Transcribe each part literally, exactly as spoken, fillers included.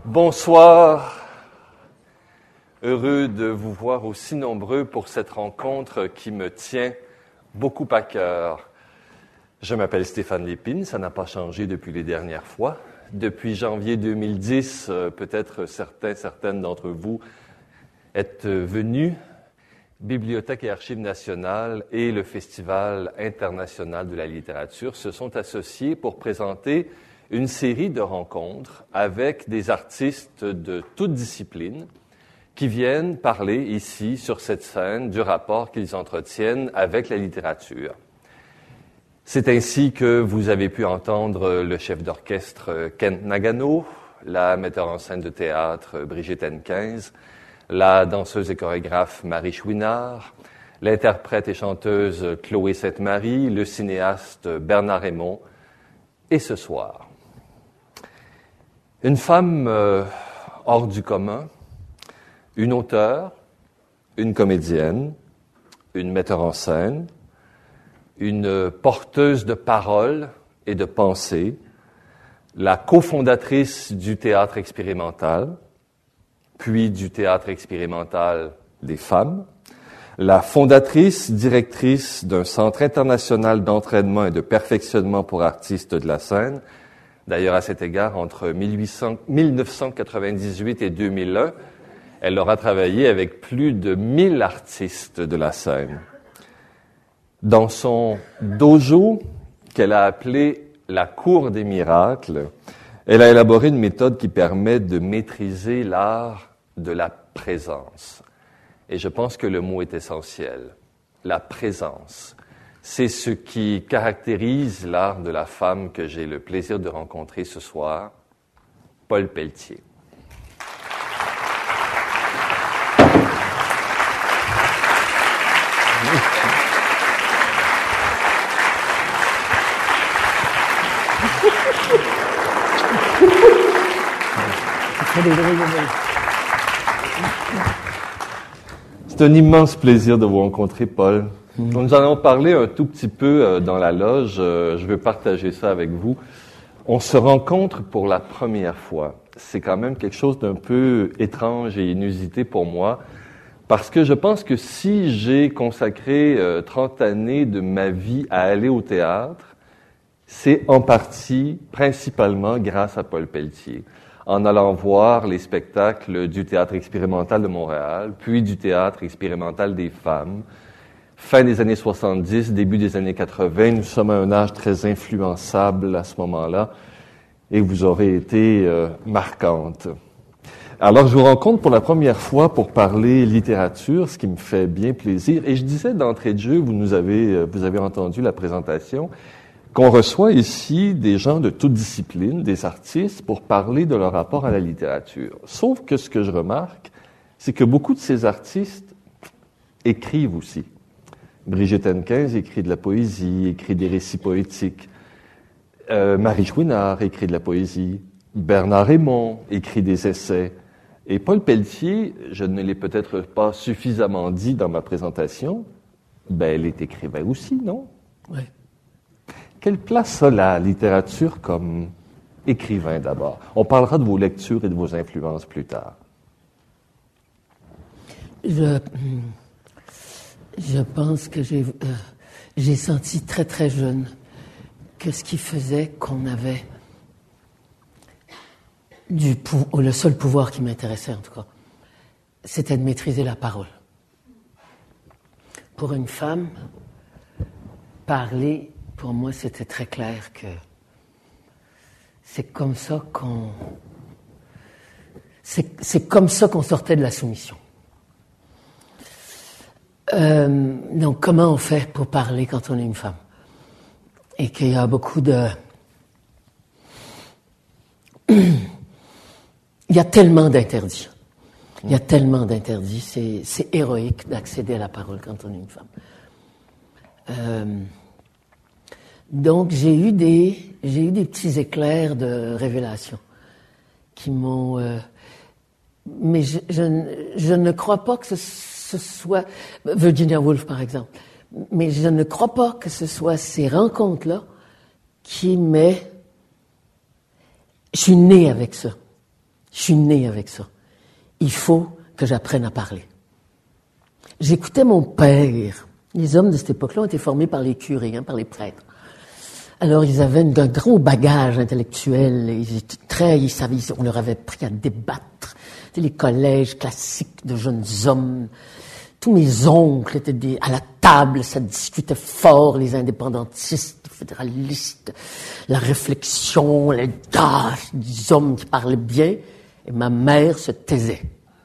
Bonsoir, heureux de vous voir aussi nombreux pour cette rencontre qui me tient beaucoup à cœur. Je m'appelle Stéphane Lépine, ça n'a pas changé depuis les dernières fois. Depuis janvier deux mille dix, peut-être certains, certaines d'entre vous êtes venus. Bibliothèque et Archives nationales et le Festival international de la littérature se sont associés pour présenter une série de rencontres avec des artistes de toutes disciplines qui viennent parler ici, sur cette scène, du rapport qu'ils entretiennent avec la littérature. C'est ainsi que vous avez pu entendre le chef d'orchestre Kent Nagano, la metteur en scène de théâtre Brigitte Henquins, la danseuse et chorégraphe Marie Chouinard, l'interprète et chanteuse Chloé Sainte-Marie, le cinéaste Bernard Raymond, et ce soir, une femme euh, hors du commun, une auteure, une comédienne, une metteur en scène, une porteuse de paroles et de pensées, la cofondatrice du théâtre expérimental, puis du théâtre expérimental des femmes, la fondatrice, directrice d'un centre international d'entraînement et de perfectionnement pour artistes de la scène. D'ailleurs, à cet égard, entre mille neuf cent quatre-vingt-dix-huit et deux mille un, elle aura travaillé avec plus de mille artistes de la scène. Dans son dojo, qu'elle a appelé la Cour des miracles, elle a élaboré une méthode qui permet de maîtriser l'art de la présence. Et je pense que le mot est essentiel. La présence. C'est ce qui caractérise l'art de la femme que j'ai le plaisir de rencontrer ce soir, Paul Pelletier. C'est un immense plaisir de vous rencontrer, Paul. Mmh. Nous en avons parlé un tout petit peu euh, dans la loge. Euh, je veux partager ça avec vous. On se rencontre pour la première fois. C'est quand même quelque chose d'un peu étrange et inusité pour moi, parce que je pense que si j'ai consacré euh, trente années de ma vie à aller au théâtre, c'est en partie, principalement, grâce à Paul Pelletier. En allant voir les spectacles du Théâtre expérimental de Montréal, puis du Théâtre expérimental des femmes. Fin des années soixante-dix, début des années quatre-vingts, nous sommes à un âge très influençable à ce moment-là, et vous aurez été euh, marquante. Alors, je vous rencontre pour la première fois pour parler littérature, ce qui me fait bien plaisir. Et je disais d'entrée de jeu, vous nous avez, vous avez entendu la présentation, qu'on reçoit ici des gens de toutes disciplines, des artistes, pour parler de leur rapport à la littérature. Sauf que ce que je remarque, c'est que beaucoup de ces artistes écrivent aussi. Brigitte Henquins écrit de la poésie, écrit des récits poétiques. Euh, Marie Chouinard écrit de la poésie. Bernard Raymond écrit des essais. Et Paul Pelletier, je ne l'ai peut-être pas suffisamment dit dans ma présentation, ben elle est écrivain aussi, non? Oui. Quelle place a la littérature comme écrivain d'abord? On parlera de vos lectures et de vos influences plus tard. Je, je pense que j'ai, euh, j'ai senti très très jeune que ce qui faisait qu'on avait du pou- ou le seul pouvoir qui m'intéressait en tout cas, c'était de maîtriser la parole. Pour une femme, parler, pour moi, c'était très clair que c'est comme ça qu'on c'est, c'est comme ça qu'on sortait de la soumission. Euh, donc, comment on fait pour parler quand on est une femme? Et qu'il y a beaucoup de... Il y a tellement d'interdits. Il y a tellement d'interdits. C'est, c'est héroïque d'accéder à la parole quand on est une femme. Euh... Donc, j'ai eu des, j'ai eu des petits éclairs de révélation qui m'ont... Euh, mais je, je, je ne crois pas que ce, ce soit... Virginia Woolf, par exemple. Mais je ne crois pas que ce soit ces rencontres-là qui m'aient... Je suis née avec ça. Je suis né avec ça. Il faut que j'apprenne à parler. J'écoutais mon père. Les hommes de cette époque-là ont été formés par les curés, hein, par les prêtres. Alors, ils avaient un gros bagage intellectuel. Ils étaient très, ils savaient, on leur avait pris à débattre. C'était les collèges classiques de jeunes hommes. Tous mes oncles étaient des, à la table, ça discutait fort, les indépendantistes, les fédéralistes, la réflexion, les gars, des hommes qui parlaient bien. Et ma mère se taisait.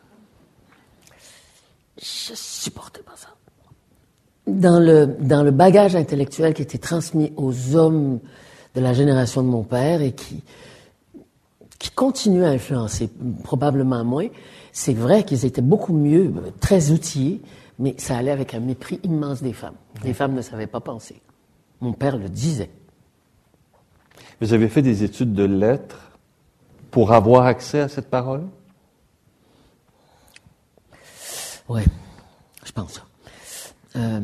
Je supportais pas ça. Dans le, dans le bagage intellectuel qui était transmis aux hommes de la génération de mon père et qui, qui continue à influencer, probablement moins, c'est vrai qu'ils étaient beaucoup mieux, très outillés, mais ça allait avec un mépris immense des femmes. Les femmes ne savaient pas penser. Mon père le disait. Vous avez fait des études de lettres pour avoir accès à cette parole? Oui, je pense. Euh...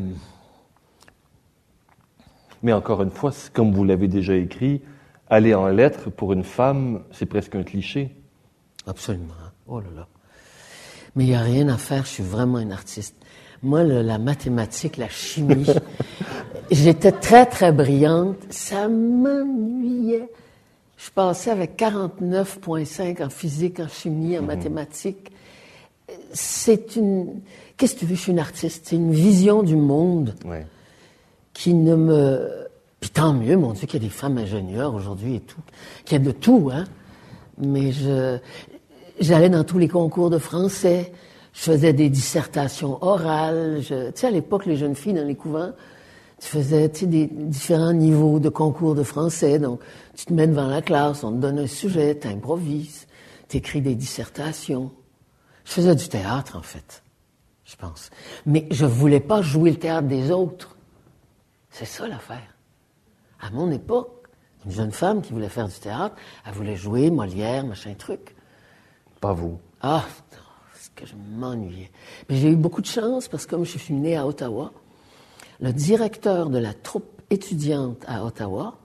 Mais encore une fois, comme vous l'avez déjà écrit, aller en lettres pour une femme, c'est presque un cliché. Absolument. Oh là là. Mais il n'y a rien à faire, je suis vraiment un artiste. Moi, le, la mathématique, la chimie, j'étais très, très brillante. Ça m'ennuyait. Je passais avec quarante-neuf virgule cinq en physique, en chimie, en mmh. mathématiques. C'est une... Qu'est-ce que tu veux? Je suis une artiste. C'est une vision du monde ouais. qui ne me... Puis tant mieux, mon Dieu, qu'il y a des femmes ingénieures aujourd'hui et tout. Qu'il y a de tout, hein. Mais je... J'allais dans tous les concours de français. Je faisais des dissertations orales. Je... Tu sais, à l'époque, les jeunes filles dans les couvents, tu faisais, tu sais, des différents niveaux de concours de français. Donc, tu te mets devant la classe, on te donne un sujet, tu improvises, tu écris des dissertations. Je faisais du théâtre, en fait, je pense. Mais je voulais pas jouer le théâtre des autres. C'est ça, l'affaire. À mon époque, une jeune femme qui voulait faire du théâtre, elle voulait jouer Molière, machin truc. Pas vous. Ah, c'est que je m'ennuyais. Mais j'ai eu beaucoup de chance, parce que comme je suis née à Ottawa, le directeur de la troupe étudiante à Ottawa,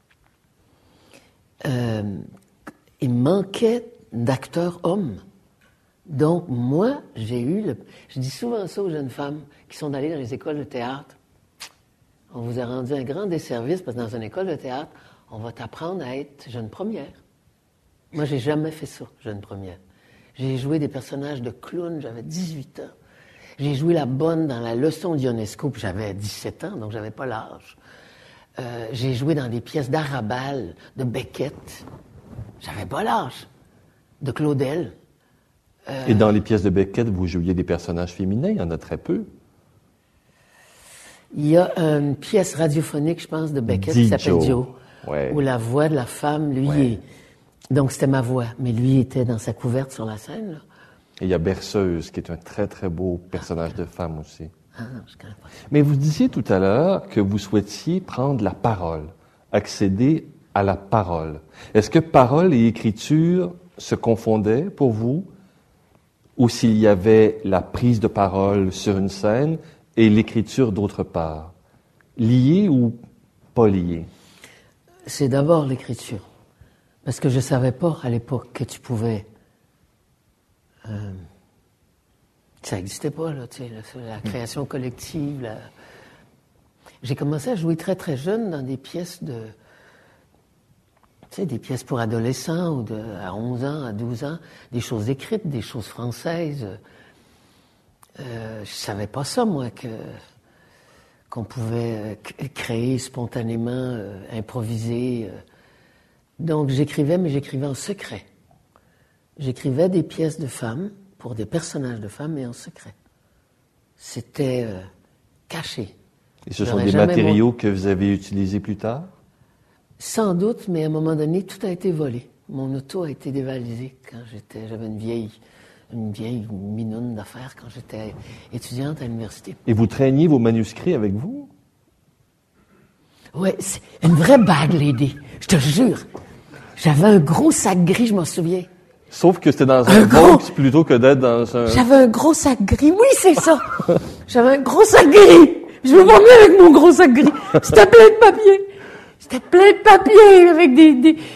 euh, il manquait d'acteurs hommes. Donc, moi, j'ai eu le... Je dis souvent ça aux jeunes femmes qui sont allées dans les écoles de théâtre. On vous a rendu un grand desservice parce que dans une école de théâtre, on va t'apprendre à être jeune première. Moi, j'ai jamais fait ça, jeune première. J'ai joué des personnages de clown, j'avais dix-huit ans. J'ai joué la bonne dans la leçon d'Ionesco, puis j'avais dix-sept ans, donc j'avais pas l'âge. Euh, j'ai joué dans des pièces d'Arabal, de Beckett. J'avais pas l'âge. De Claudel. Euh, Et dans les pièces de Beckett, vous jouiez des personnages féminins, il y en a très peu. Il y a une pièce radiophonique, je pense, de Beckett qui s'appelle Joe, ouais. où la voix de la femme, lui, ouais. est... Donc, c'était ma voix, mais lui était dans sa couverte sur la scène, là. Et il y a Berceuse, qui est un très, très beau personnage ah, de femme aussi. Ah non, je connais pas. Mais vous disiez tout à l'heure que vous souhaitiez prendre la parole, accéder à la parole. Est-ce que parole et écriture se confondaient pour vous? Ou s'il y avait la prise de parole sur une scène et l'écriture d'autre part? Liées ou pas liées? C'est d'abord l'écriture. Parce que je savais pas à l'époque que tu pouvais... Euh, ça n'existait pas, là, tu sais, la, la création collective. La... J'ai commencé à jouer très, très jeune dans des pièces de... Tu sais, des pièces pour adolescents, ou de, à onze ans, à douze ans, des choses écrites, des choses françaises. Euh, je savais pas ça, moi, que qu'on pouvait créer spontanément, euh, improviser. Euh. Donc, j'écrivais, mais j'écrivais en secret. J'écrivais des pièces de femmes, pour des personnages de femmes, mais en secret. C'était euh, caché. Et ce sont des matériaux que vous avez utilisés plus tard? Sans doute, mais à un moment donné, tout a été volé. Mon auto a été dévalisé quand j'étais, j'avais une vieille, une vieille minoune d'affaires quand j'étais étudiante à l'université. Et vous traîniez vos manuscrits avec vous? Oui, c'est une vraie bag lady, je te jure. J'avais un gros sac gris, je m'en souviens. Sauf que c'était dans un, un box gros... plutôt que d'être dans un... J'avais un gros sac gris, oui, c'est ça. J'avais un gros sac gris. Je me promenais avec mon gros sac gris. C'était plein de papier. C'était plein de papier avec des, des,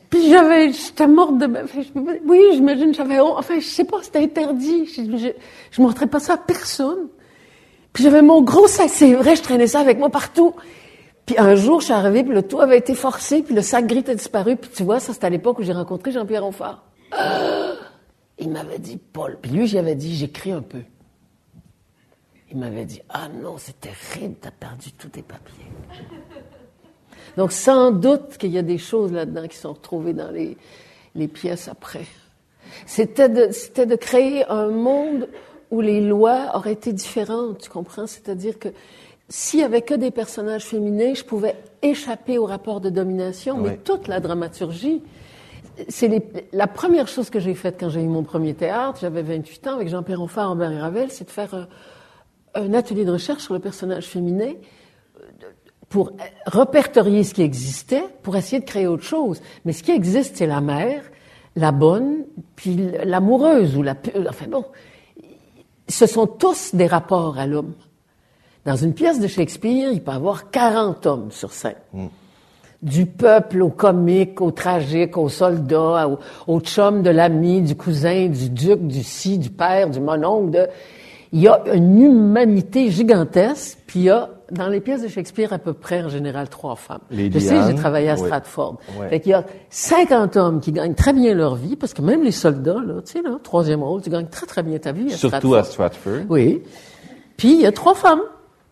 Puis j'avais, j'étais morte de, enfin, je, oui, j'imagine, j'avais, enfin, je sais pas, c'était interdit. Je, je, je montrais pas ça à personne. Puis j'avais mon gros sac, c'est vrai, je traînais ça avec moi partout. Puis un jour, je suis arrivée, puis le toit avait été forcé, puis le sac gris était disparu. Puis tu vois, ça, c'était à l'époque où j'ai rencontré Jean-Pierre Onfart. Ah! Il m'avait dit, Paul, puis lui, j'avais dit, j'écris un peu. Il m'avait dit, ah non, c'est terrible, t'as perdu tous tes papiers. Donc, sans doute qu'il y a des choses là-dedans qui sont retrouvées dans les, les pièces après. C'était de, c'était de créer un monde où les lois auraient été différentes, tu comprends? C'est-à-dire que s'il y avait que des personnages féminins, je pouvais échapper au rapport de domination, oui. Mais toute la dramaturgie, c'est les, la première chose que j'ai faite quand j'ai eu mon premier théâtre, j'avais vingt-huit ans, avec Jean-Pierre Onfart, Ambert et Ravel, c'est de faire un, un atelier de recherche sur le personnage féminin pour répertorier ce qui existait, pour essayer de créer autre chose. Mais ce qui existe, c'est la mère, la bonne, puis l'amoureuse, ou la... Enfin bon, ce sont tous des rapports à l'homme. Dans une pièce de Shakespeare, il peut y avoir quarante hommes sur scène. Mm. Du peuple au comique, au tragique, au soldat, au, au chum de l'ami, du cousin, du duc, du ci, du père, du mononcle. De... Il y a une humanité gigantesque, puis il y a, dans les pièces de Shakespeare, à peu près, en général, trois femmes. Les Je sais, j'ai travaillé à oui. Stratford. Ouais. Fait qu'il y a cinquante hommes qui gagnent très bien leur vie, parce que même les soldats, là, tu sais, là, troisième rôle, tu gagnes très, très bien ta vie à Surtout Stratford. à Stratford. Oui. Puis, il y a trois femmes.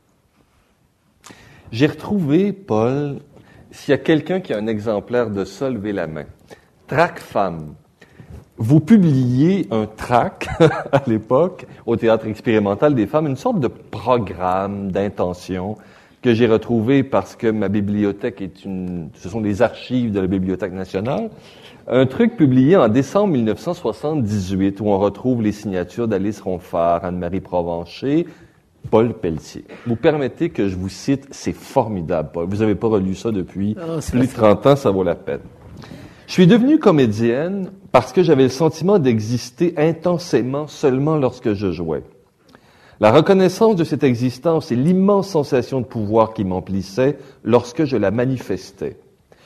J'ai retrouvé, Paul, s'il y a quelqu'un qui a un exemplaire de ça, levez la main. Trac femme. Vous publiez un trac, à l'époque, au Théâtre expérimental des femmes, une sorte de programme d'intention que j'ai retrouvé parce que ma bibliothèque est une... Ce sont des archives de la Bibliothèque nationale. Un truc publié en décembre mille neuf cent soixante-dix-huit où on retrouve les signatures d'Alice Ronfart, Anne-Marie Provencher, Paul Pelletier. Vous permettez que je vous cite, c'est formidable, Paul. Vous n'avez pas relu ça depuis oh, plus de trente ans, ça vaut la peine. Je suis devenue comédienne parce que j'avais le sentiment d'exister intensément seulement lorsque je jouais. La reconnaissance de cette existence et l'immense sensation de pouvoir qui m'emplissait lorsque je la manifestais.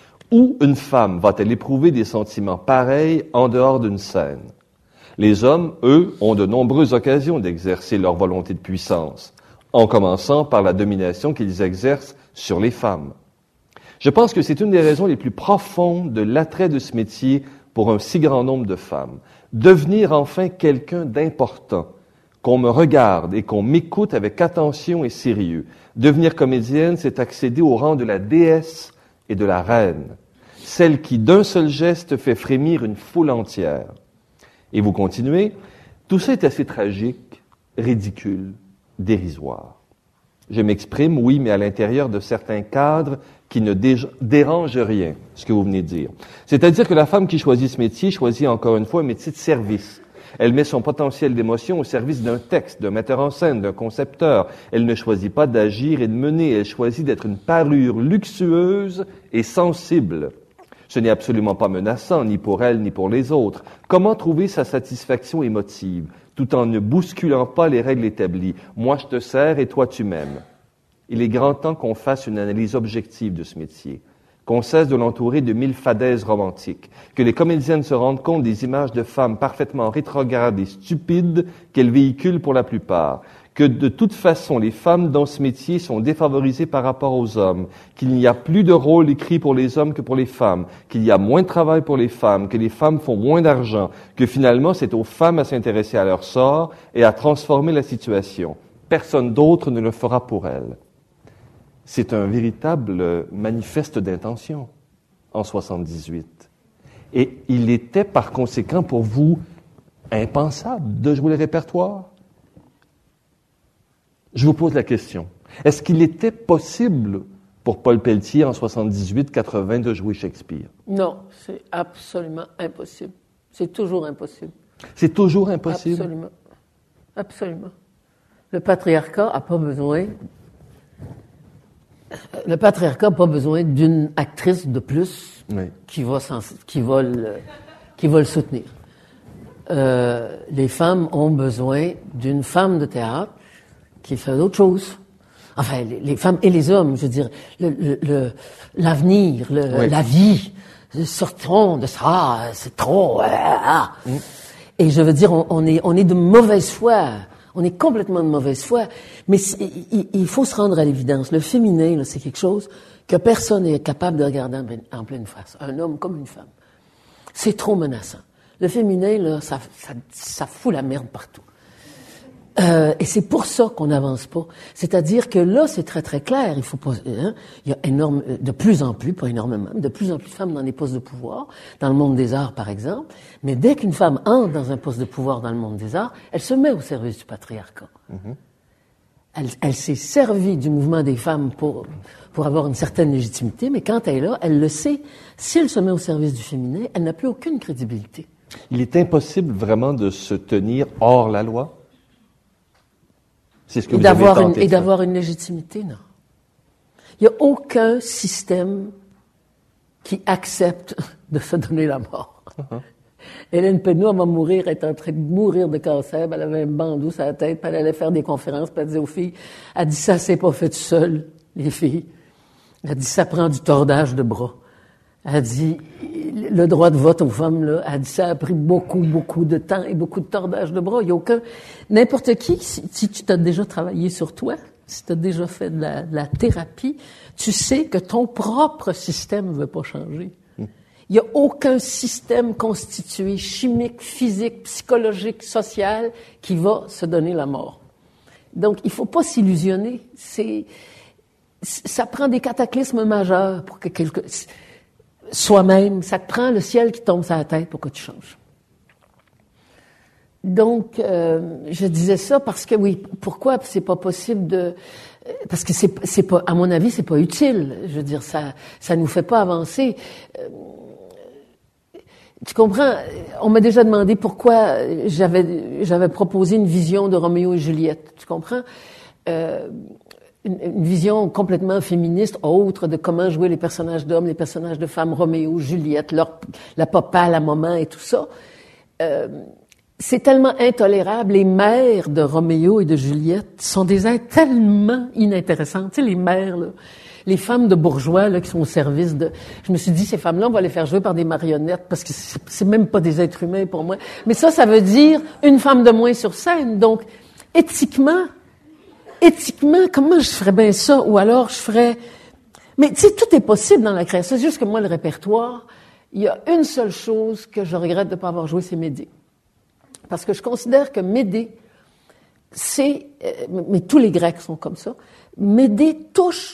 Où une femme va-t-elle éprouver des sentiments pareils en dehors d'une scène? Les hommes, eux, ont de nombreuses occasions d'exercer leur volonté de puissance, en commençant par la domination qu'ils exercent sur les femmes. Je pense que c'est une des raisons les plus profondes de l'attrait de ce métier pour un si grand nombre de femmes. Devenir enfin quelqu'un d'important, qu'on me regarde et qu'on m'écoute avec attention et sérieux. Devenir comédienne, c'est accéder au rang de la déesse et de la reine, celle qui d'un seul geste fait frémir une foule entière. Et vous continuez, tout ça est assez tragique, ridicule, dérisoire. Je m'exprime, oui, mais à l'intérieur de certains cadres qui ne dé- dérangent rien, ce que vous venez de dire. C'est-à-dire que la femme qui choisit ce métier choisit encore une fois un métier de service. Elle met son potentiel d'émotion au service d'un texte, d'un metteur en scène, d'un concepteur. Elle ne choisit pas d'agir et de mener, elle choisit d'être une parure luxueuse et sensible. Ce n'est absolument pas menaçant, ni pour elle, ni pour les autres. Comment trouver sa satisfaction émotive, tout en ne bousculant pas les règles établies? Moi, je te sers et toi, tu m'aimes. Il est grand temps qu'on fasse une analyse objective de ce métier, qu'on cesse de l'entourer de mille fadaises romantiques, que les comédiennes se rendent compte des images de femmes parfaitement rétrogrades et stupides qu'elles véhiculent pour la plupart, que de toute façon, les femmes dans ce métier sont défavorisées par rapport aux hommes, qu'il n'y a plus de rôle écrit pour les hommes que pour les femmes, qu'il y a moins de travail pour les femmes, que les femmes font moins d'argent, que finalement, c'est aux femmes à s'intéresser à leur sort et à transformer la situation. Personne d'autre ne le fera pour elles. C'est un véritable manifeste d'intention en soixante-dix-huit. Et il était par conséquent pour vous impensable de jouer le répertoire. Je vous pose la question. Est-ce qu'il était possible pour Paul Pelletier en soixante-dix-huit quatre-vingt de jouer Shakespeare? Non, c'est absolument impossible. C'est toujours impossible. C'est toujours impossible? Absolument. Absolument. Le patriarcat n'a pas besoin... Le patriarcat n'a pas besoin d'une actrice de plus oui. qui va, qui va, le, qui va le soutenir. Euh, les femmes ont besoin d'une femme de théâtre qui fait d'autres choses. Enfin, les, les femmes et les hommes, je veux dire, le, le, le, l'avenir, le, oui. la vie, sortons de ça, c'est trop. Ah. Mm. Et je veux dire, on, on est, on est de mauvaise foi. On est complètement de mauvaise foi. Mais il, il faut se rendre à l'évidence. Le féminin, là, c'est quelque chose que personne n'est capable de regarder en pleine, en pleine face. Un homme comme une femme. C'est trop menaçant. Le féminin, là, ça, ça, ça fout la merde partout. Euh, et c'est pour ça qu'on n'avance pas. C'est-à-dire que là, c'est très très clair. Il faut pas, hein, il y a énorme, de plus en plus, pas énormément, de plus en plus de femmes dans des postes de pouvoir, dans le monde des arts par exemple. Mais dès qu'une femme entre dans un poste de pouvoir dans le monde des arts, elle se met au service du patriarcat. Mm-hmm. Elle, elle s'est servie du mouvement des femmes pour pour avoir une certaine légitimité, mais quand elle est là, elle le sait. Si elle se met au service du féminin, elle n'a plus aucune crédibilité. Il est impossible vraiment de se tenir hors la loi. C'est ce que et vous d'avoir avez une, tenté et d'avoir une légitimité, non. Il n'y a aucun système qui accepte de se donner la mort. Uh-huh. Hélène Pénaud, elle va mourir, elle est en train de mourir de cancer, elle avait un bandeau sur la tête, puis elle allait faire des conférences, puis elle disait aux filles, elle dit ça, c'est pas fait tout seul, les filles. Elle dit ça prend du tordage de bras. Elle dit, le droit de vote aux femmes, là, elle dit, ça a pris beaucoup, beaucoup de temps et beaucoup de tordage de bras. Il n'y a aucun, n'importe qui, si, si tu t'as déjà travaillé sur toi, si tu as déjà fait de la, de la thérapie, tu sais que ton propre système ne veut pas changer. Il n'y a aucun système constitué, chimique, physique, psychologique, social, qui va se donner la mort. Donc, il faut pas s'illusionner. C'est, ça prend des cataclysmes majeurs pour que quelque, soi-même, ça te prend le ciel qui tombe sur la tête pour que tu changes. Donc, euh, je disais ça parce que, oui, pourquoi c'est pas possible de... Parce que c'est, c'est pas, à mon avis, c'est pas utile. Je veux dire, ça, ça nous fait pas avancer. Euh, tu comprends? On m'a déjà demandé pourquoi j'avais, j'avais proposé une vision de Roméo et Juliette. Tu comprends? Euh, Une, une vision complètement féministe, autre de comment jouer les personnages d'hommes, les personnages de femmes, Roméo, Juliette, leur, la papa, la maman et tout ça. Euh, c'est tellement intolérable. Les mères de Roméo et de Juliette sont des êtres tellement inintéressants. Tu sais, les mères, là, les femmes de bourgeois là, qui sont au service de... Je me suis dit, ces femmes-là, on va les faire jouer par des marionnettes parce que c'est, c'est même pas des êtres humains pour moi. Mais ça, ça veut dire une femme de moins sur scène. Donc, éthiquement... Éthiquement, comment je ferais bien ça? Ou alors, je ferais... Mais tu sais, tout est possible dans la création. C'est juste que moi, le répertoire, il y a une seule chose que je regrette de ne pas avoir joué, c'est Médée. Parce que je considère que Médée, c'est... Euh, mais tous les Grecs sont comme ça. Médée touche...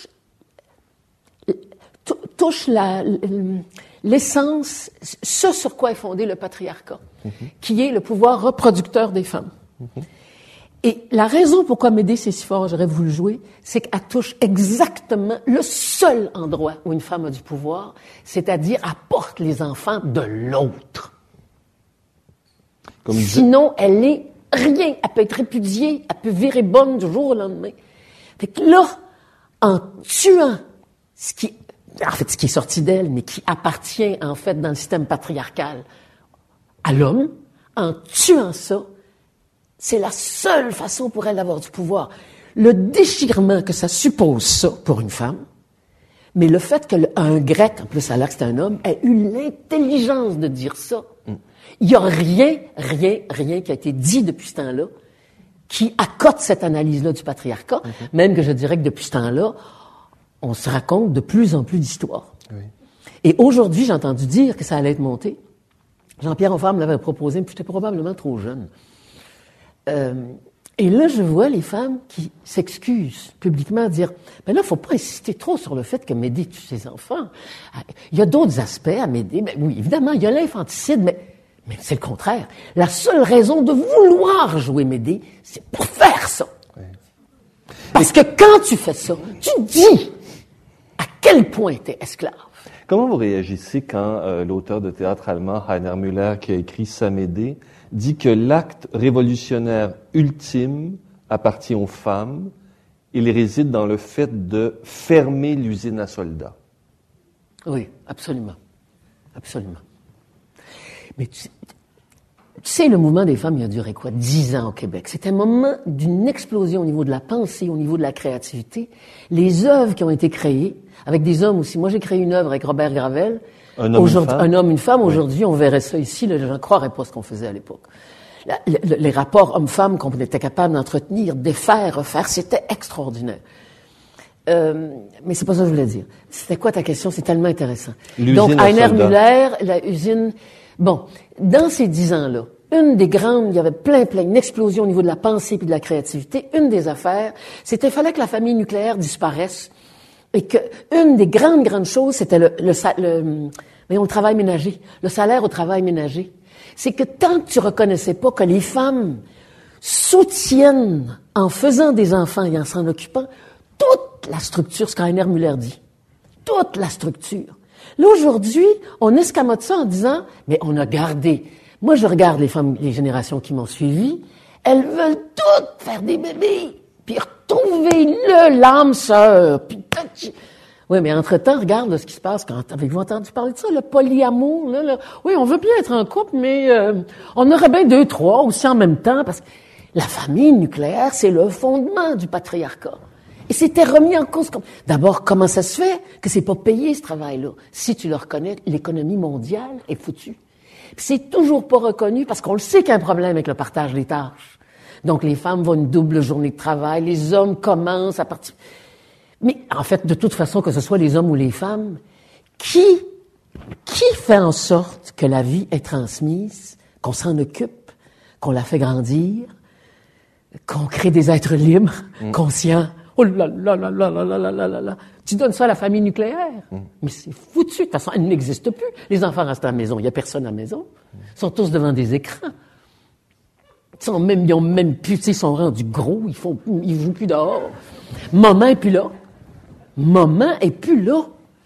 touche la, l'essence, ce sur quoi est fondé le patriarcat, mm-hmm. qui est le pouvoir reproducteur des femmes. Mm-hmm. Et la raison pourquoi Médée c'est si fort, j'aurais voulu jouer, c'est qu'elle touche exactement le seul endroit où une femme a du pouvoir, c'est-à-dire elle porte les enfants de l'autre. Comme Sinon, je... elle est rien. Elle peut être répudiée, elle peut virer bonne du jour au lendemain. Fait que là, en tuant ce qui, en fait, ce qui est sorti d'elle, mais qui appartient en fait dans le système patriarcal à l'homme, en tuant ça, c'est la seule façon pour elle d'avoir du pouvoir. Le déchirement que ça suppose, ça, pour une femme, mais le fait qu'un Grec, en plus, alors que c'est un homme, ait eu l'intelligence de dire ça. Mm. Il n'y a rien, rien, rien qui a été dit depuis ce temps-là qui accote cette analyse-là du patriarcat, mm-hmm. même que je dirais que depuis ce temps-là, on se raconte de plus en plus d'histoires. Oui. Et aujourd'hui, j'ai entendu dire que ça allait être monté. Jean-Pierre Hofer me l'avait proposé, mais j'étais probablement trop jeune. Euh, et là, je vois les femmes qui s'excusent publiquement à dire « Ben là, il ne faut pas insister trop sur le fait que Médée tue ses enfants. Il y a d'autres aspects à Médée. Ben oui, évidemment, il y a l'infanticide, mais, mais c'est le contraire. La seule raison de vouloir jouer Médée, c'est pour faire ça. Oui. Parce que quand tu fais ça, tu dis à quel point tu es esclave. » Comment vous réagissez quand euh, l'auteur de théâtre allemand, Heiner Müller, qui a écrit sa Médée, dit que l'acte révolutionnaire ultime appartient aux femmes, il réside dans le fait de fermer l'usine à soldats. Oui, absolument. Absolument. Mais tu, tu sais, le mouvement des femmes, il a duré quoi? Dix ans au Québec. C'est un moment d'une explosion au niveau de la pensée, au niveau de la créativité. Les œuvres qui ont été créées, avec des hommes aussi. Moi, j'ai créé une œuvre avec Robert Gravel. Un homme, Aujourd'hui, une femme? Un homme, une femme. Oui. Aujourd'hui, on verrait ça ici, les gens ne croiraient pas ce qu'on faisait à l'époque. La, le, les rapports hommes-femmes qu'on était capable d'entretenir, défaire, refaire, c'était extraordinaire. Euh, mais c'est pas ça que je voulais dire. C'était quoi ta question? C'est tellement intéressant. L'usine Donc, à Heiner soldats. Müller, la usine... Bon, dans ces dix ans-là, une des grandes, il y avait plein, plein, une explosion au niveau de la pensée et de la créativité. Une des affaires, c'était fallait que la famille nucléaire disparaisse. Et que une des grandes, grandes choses, c'était le, le, le, voyons, le travail ménager, le salaire au travail ménager. C'est que tant que tu reconnaissais pas que les femmes soutiennent, en faisant des enfants et en s'en occupant, toute la structure, ce qu'Heiner Müller dit. Toute la structure. Là, aujourd'hui, on escamote ça en disant, mais on a gardé. Moi, je regarde les femmes, les générations qui m'ont suivi, elles veulent toutes faire des bébés, puis retrouver le l'âme sœur, puis oui, mais entre-temps, regarde là, ce qui se passe quand avez-vous entendu parler de ça, le polyamour, là, là. Oui, on veut bien être en couple, mais euh, on aurait bien deux, trois aussi en même temps, parce que la famille nucléaire, c'est le fondement du patriarcat. Et c'était remis en cause. D'abord, comment ça se fait que c'est pas payé, ce travail-là? Si tu le reconnais, l'économie mondiale est foutue. Puis c'est toujours pas reconnu parce qu'on le sait qu'il y a un problème avec le partage des tâches. Donc, les femmes vont une double journée de travail, les hommes commencent à partir... Mais en fait, de toute façon, que ce soit les hommes ou les femmes, qui, qui fait en sorte que la vie est transmise, qu'on s'en occupe, qu'on la fait grandir, qu'on crée des êtres libres, mmh. conscients? Oh là là là là là là là là là! Tu donnes ça à la famille nucléaire? Mmh. Mais c'est foutu. De toute façon, elle n'existe plus. Les enfants restent à la maison. Il n'y a personne à la maison. Ils sont tous devant des écrans. Ils sont même, ils ont même plus, ils sont rendus gros. Ils font, ils jouent plus dehors. Maman est plus là. Maman est plus là.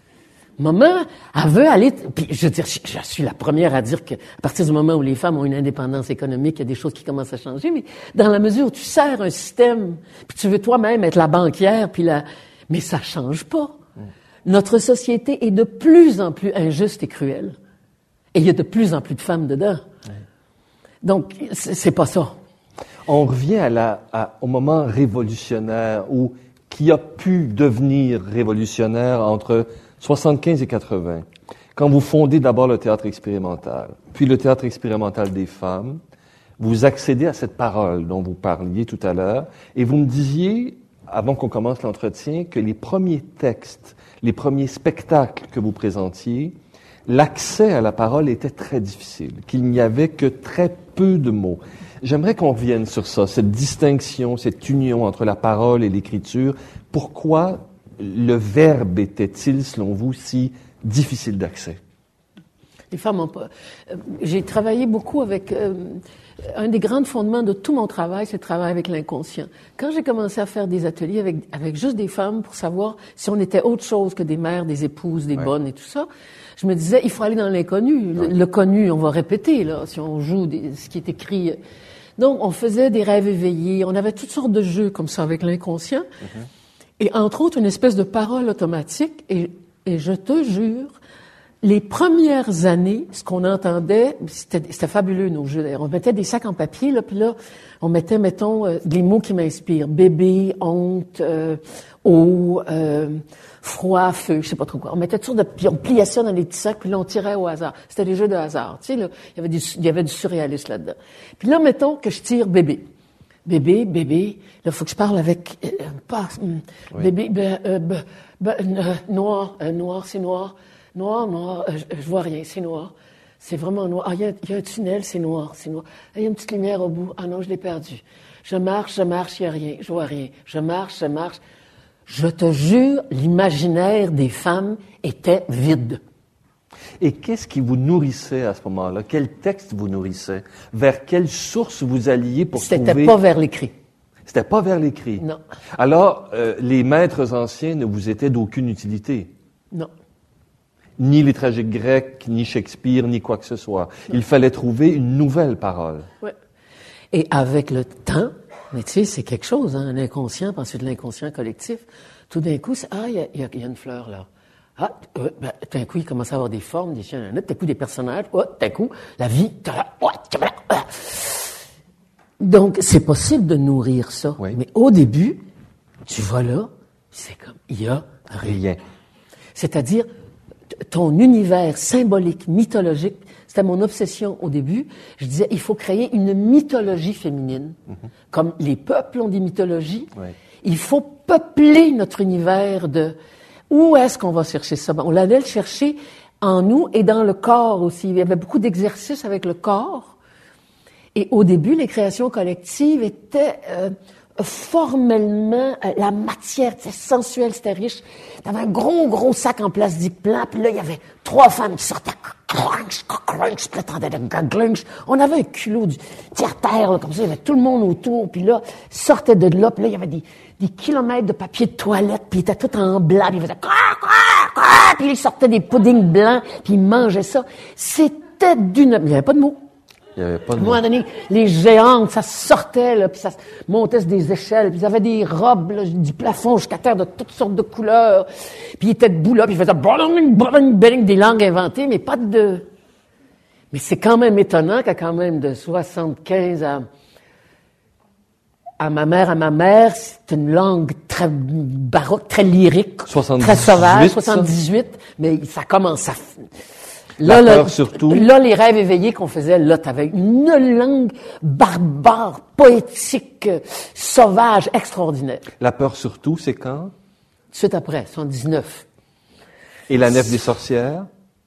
Maman, elle veut aller... Puis, je veux dire, je, je suis la première à dire qu'à partir du moment où les femmes ont une indépendance économique, il y a des choses qui commencent à changer, mais dans la mesure où tu sers un système, puis tu veux toi-même être la banquière, puis la... Mais ça change pas. Mm. Notre société est de plus en plus injuste et cruelle. Et il y a de plus en plus de femmes dedans. Mm. Donc, c'est, c'est pas ça. On revient à la, à, au moment révolutionnaire où... qui a pu devenir révolutionnaire entre soixante-quinze et quatre-vingts, quand vous fondez d'abord le théâtre expérimental, puis le théâtre expérimental des femmes, vous accédez à cette parole dont vous parliez tout à l'heure, et vous me disiez, avant qu'on commence l'entretien, que les premiers textes, les premiers spectacles que vous présentiez, l'accès à la parole était très difficile, qu'il n'y avait que très peu de mots. J'aimerais qu'on revienne sur ça, cette distinction, cette union entre la parole et l'écriture. Pourquoi le verbe était-il, selon vous, si difficile d'accès? Les femmes ont pas... Euh, j'ai travaillé beaucoup avec... Euh, un des grands fondements de tout mon travail, c'est le travail avec l'inconscient. Quand j'ai commencé à faire des ateliers avec, avec juste des femmes pour savoir si on était autre chose que des mères, des épouses, des ouais. bonnes et tout ça, je me disais, il faut aller dans l'inconnu. Ouais. Le, le connu, on va répéter, là, si on joue des, ce qui est écrit... Donc, on faisait des rêves éveillés, on avait toutes sortes de jeux comme ça avec l'inconscient, mm-hmm. et entre autres, une espèce de parole automatique, et, et je te jure, les premières années, ce qu'on entendait, c'était, c'était fabuleux, nos jeux. On mettait des sacs en papier, là, puis là, on mettait, mettons, euh, des mots qui m'inspirent. Bébé, honte, euh, eau, euh, froid, feu, je sais pas trop quoi. On mettait toutes sortes de... Puis on pliait ça dans des petits sacs, puis là, on tirait au hasard. C'était des jeux de hasard, tu sais, là. Il y avait du, il y avait du surréaliste là-dedans. Puis là, mettons que je tire bébé. Bébé, bébé, là, faut que je parle avec... Euh, pas... Oui. Bébé, ben, euh, ben, ben, euh, noir, euh, noir, c'est noir. Noir, noir, euh, je, je vois rien, c'est noir. C'est vraiment noir. Ah, il y a, y a un tunnel, c'est noir, c'est noir. Ah, il y a une petite lumière au bout. Ah non, je l'ai perdu. Je marche, je marche, il n'y a rien, je vois rien. Je marche, je marche. Je te jure, l'imaginaire des femmes était vide. Et qu'est-ce qui vous nourrissait à ce moment-là? Quel texte vous nourrissait? Vers quelle source vous alliez pour C'était trouver... C'était pas vers l'écrit. C'était pas vers l'écrit? Non. Alors, euh, les maîtres anciens ne vous étaient d'aucune utilité? Non. Ni les tragiques grecs, ni Shakespeare, ni quoi que ce soit. Non. Il fallait trouver une nouvelle parole. Oui. Et avec le temps, mais tu sais, c'est quelque chose, hein, un inconscient, puis ensuite l'inconscient collectif. Tout d'un coup, c'est, ah, il y a, y, a, y a une fleur là. Ah, euh, ben, tout d'un coup, il commence à avoir des formes, des chiens, tout d'un coup, des personnages. Oh, tout d'un coup, la vie. Donc, c'est possible de nourrir ça. Oui. Mais au début, tu vois là, c'est comme, il y a rien. rien. C'est-à-dire, ton univers symbolique, mythologique, c'était mon obsession au début. Je disais, il faut créer une mythologie féminine. Mm-hmm. Comme les peuples ont des mythologies, oui. Il faut peupler notre univers de... Où est-ce qu'on va chercher ça? On allait le chercher en nous et dans le corps aussi. Il y avait beaucoup d'exercices avec le corps. Et au début, les créations collectives étaient euh, formellement... Euh, la matière, c'était sensuel, c'était riche. T'avais un gros, gros sac en plastique blanc, puis là, il y avait trois femmes qui sortaient... Crunch, crunch, prétendait de glunch. On avait un culot du terre-terre, comme ça, il y avait tout le monde autour, puis là, sortait de là, puis là, il y avait des, des kilomètres de papier de toilette, puis il était tout en blanc, puis il faisait quoi, quoi, quoi, puis il sortait des puddings blancs, puis il mangeait ça. C'était d'une... Il n'y avait pas de mots. Il n'y avait pas de mots. À un moment donné, les géantes, ça sortait, là, puis ça montait sur des échelles, puis ils avaient des robes, là, du plafond jusqu'à terre de toutes sortes de couleurs, puis ils étaient debout là, puis ils faisaient bling, bling, bling, des langues inventées, mais pas de... Mais c'est quand même étonnant qu'à quand même de soixante-quinze à... à ma mère, à ma mère, c'est une langue très baroque, très lyrique, très sauvage, soixante-dix-huit, ça? Mais ça commence à... Là, la peur, là, surtout. Là, les rêves éveillés qu'on faisait, là, t'avais une langue barbare, poétique, sauvage, extraordinaire. La peur, surtout, c'est quand? Tout de suite après, soixante-dix-neuf. Et la nef des sorcières?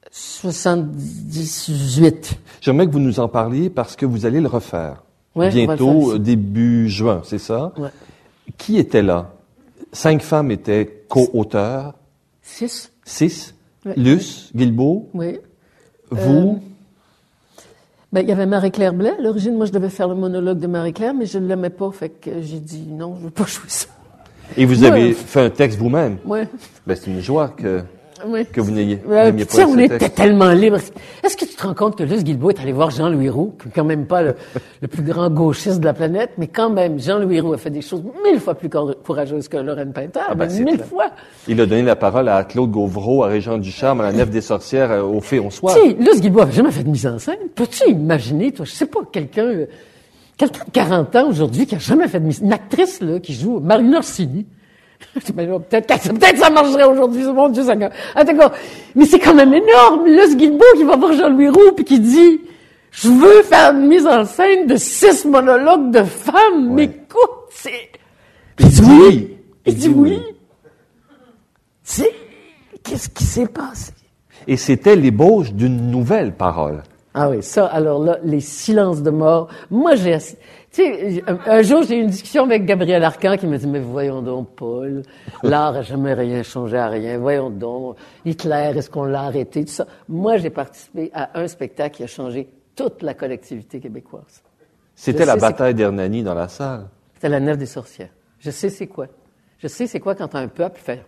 soixante-dix-huit. J'aimerais que vous nous en parliez parce que vous allez le refaire. Ouais, bientôt, début juin, c'est ça? Ouais. Qui était là? Cinq femmes étaient co-auteurs. Six. Six? Ouais. Luce, Guilbeault? Oui. Vous? Euh, ben, il y avait Marie-Claire Blais. À l'origine, moi, je devais faire le monologue de Marie-Claire, mais je ne l'aimais pas, fait que j'ai dit non, je ne veux pas jouer ça. Et vous ouais. avez fait un texte vous-même? Oui. Ben, c'est une joie que, oui. que vous n'ayez euh, pas ce on était texte. tellement libre. Est-ce que tu te rends compte que Luce Guilbeault est allé voir Jean-Louis Roux, qui n'est quand même pas le, le plus grand gauchiste de la planète, mais quand même, Jean-Louis Roux a fait des choses mille fois plus courageuses que Lorraine Pinter, ah ben, mille clair. fois. Il a donné la parole à Claude Gauvreau, à Régent Ducharme, à la Nef des sorcières, au Féon Soir. Tu sais, Luce Guilbeault n'avait jamais fait de mise en scène. Peux-tu imaginer, toi, je sais pas, quelqu'un, euh, quelqu'un de quarante ans aujourd'hui qui a jamais fait de mise, une actrice, là, qui joue Marina Orsini. peut-être, peut-être ça marcherait aujourd'hui, c'est mon Dieu, ça. En tout cas, mais c'est quand même énorme. Là, ce Guilbeault qui va voir Jean-Louis Roux puis qui dit, je veux faire une mise en scène de six monologues de femmes. Ouais. Mais écoute, c'est... Il dit oui. Il dit oui. C'est... Qu'est-ce qui s'est passé? Et c'était l'ébauche d'une nouvelle parole. Ah oui, ça, alors là, les silences de mort. Moi, j'ai... Tu sais, un, un jour, j'ai eu une discussion avec Gabriel Arcan qui m'a dit, mais voyons donc, Paul, l'art n'a jamais rien changé à rien. Voyons donc, Hitler, est-ce qu'on l'a arrêté, tout ça. Moi, j'ai participé à un spectacle qui a changé toute la collectivité québécoise. C'était Je la bataille d'Hernani dans la salle. C'était la Nef des sorcières. Je sais c'est quoi. Je sais c'est quoi quand un peuple fait...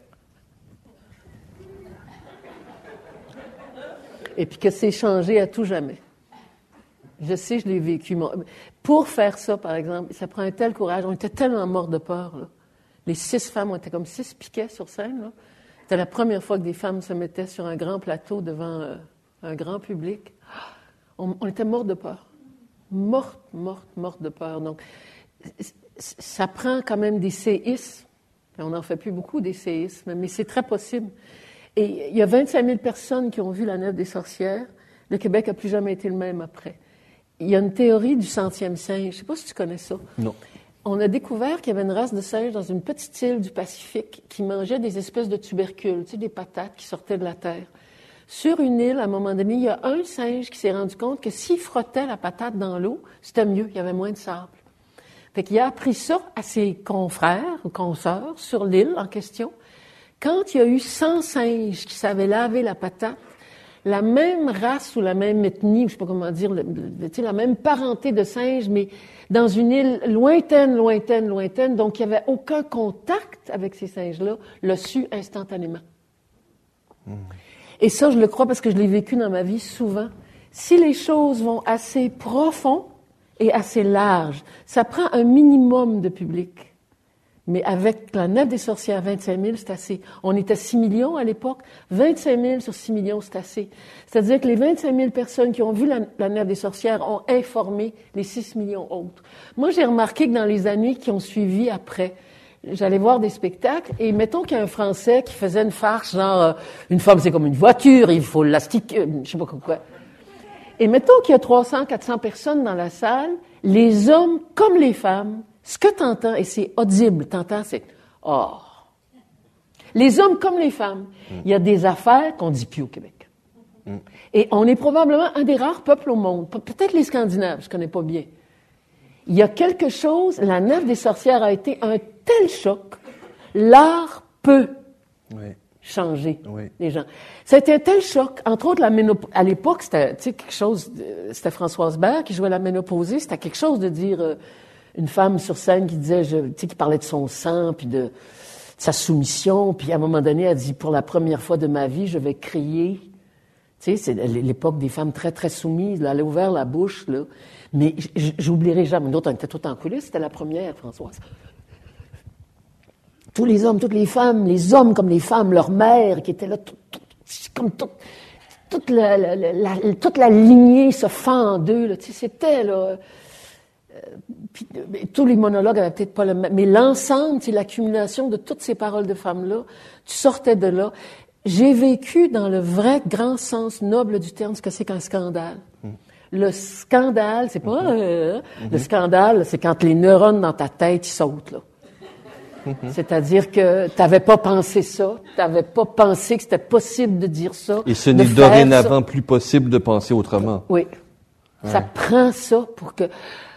Et puis que c'est changé à tout jamais. Je sais, je l'ai vécu. Pour faire ça, par exemple, ça prend un tel courage. On était tellement morts de peur, là. Les six femmes, on était comme six piquets sur scène, là. C'était la première fois que des femmes se mettaient sur un grand plateau devant euh, un grand public. On, on était morts de peur. Mortes, mortes, mortes de peur. Donc, ça prend quand même des séismes. On n'en fait plus beaucoup, des séismes, mais c'est très possible. Et il y a vingt-cinq mille personnes qui ont vu la Nef des sorcières. Le Québec n'a plus jamais été le même après. Il y a une théorie du centième singe. Je ne sais pas si tu connais ça. Non. On a découvert qu'il y avait une race de singes dans une petite île du Pacifique qui mangeait des espèces de tubercules, tu sais, des patates qui sortaient de la terre. Sur une île, à un moment donné, il y a un singe qui s'est rendu compte que s'il frottait la patate dans l'eau, c'était mieux, il y avait moins de sable. Fait qu'il a appris ça à ses confrères ou consoeurs sur l'île en question. Quand il y a eu cent singes qui savaient laver la patate, la même race ou la même ethnie, ou je sais pas comment dire, le, le, tu sais, la même parenté de singes, mais dans une île lointaine, lointaine, lointaine, donc il n'y avait aucun contact avec ces singes-là, l'a su instantanément. Mmh. Et ça, je le crois parce que je l'ai vécu dans ma vie souvent. Si les choses vont assez profond et assez large, ça prend un minimum de public. Mais avec la Nef des sorcières, vingt-cinq mille, c'est assez. On était six millions à l'époque. vingt-cinq mille sur six millions, c'est assez. C'est-à-dire que les vingt-cinq mille personnes qui ont vu la, la Nef des sorcières ont informé les six millions autres. Moi, j'ai remarqué que dans les années qui ont suivi après, j'allais voir des spectacles, et mettons qu'il y a un Français qui faisait une farce, genre, euh, une femme, c'est comme une voiture, il faut l'astiquer, euh, je sais pas quoi. Et mettons qu'il y a trois cents, quatre cents personnes dans la salle, les hommes comme les femmes, ce que t'entends, et c'est audible, t'entends, c'est « oh ». Les hommes comme les femmes, mm. il y a des affaires qu'on dit plus au Québec. Mm. Et on est probablement un des rares peuples au monde, peut-être les Scandinaves, je connais pas bien. Il y a quelque chose, la Nef des sorcières a été un tel choc, l'art peut oui. changer oui. les gens. Ça a été un tel choc, entre autres, la ménopause. À l'époque, c'était, tu sais, quelque chose, de, c'était Françoise Baird qui jouait la ménopausée, c'était quelque chose de dire euh, une femme sur scène qui disait, je, tu sais, qui parlait de son sang, puis de, de sa soumission, puis à un moment donné, elle dit, pour la première fois de ma vie, je vais crier. Tu sais, c'est l'époque des femmes très, très soumises, là, elle a ouvert la bouche, là. Mais j'oublierai jamais. Nous autres, on était tout en coulisses, c'était la première, Françoise. Tous les hommes, toutes les femmes, les hommes comme les femmes, leurs mères qui étaient là, tout, tout, comme tout, toute, la, la, la, toute la lignée se fend en deux. Là, tu sais, c'était là. Euh, puis, tous les monologues avaient peut-être pas le même, mais l'ensemble, tu sais, l'accumulation de toutes ces paroles de femmes-là, tu sortais de là. J'ai vécu dans le vrai grand sens noble du terme ce que c'est qu'un scandale. Hum. Le scandale, c'est pas... Euh, mm-hmm. Le scandale, c'est quand les neurones dans ta tête, ils sautent, là. Mm-hmm. C'est-à-dire que t'avais pas pensé ça, t'avais pas pensé que c'était possible de dire ça. Et ce n'est dorénavant plus possible de penser autrement. Oui. Ouais. Ça prend ça pour que...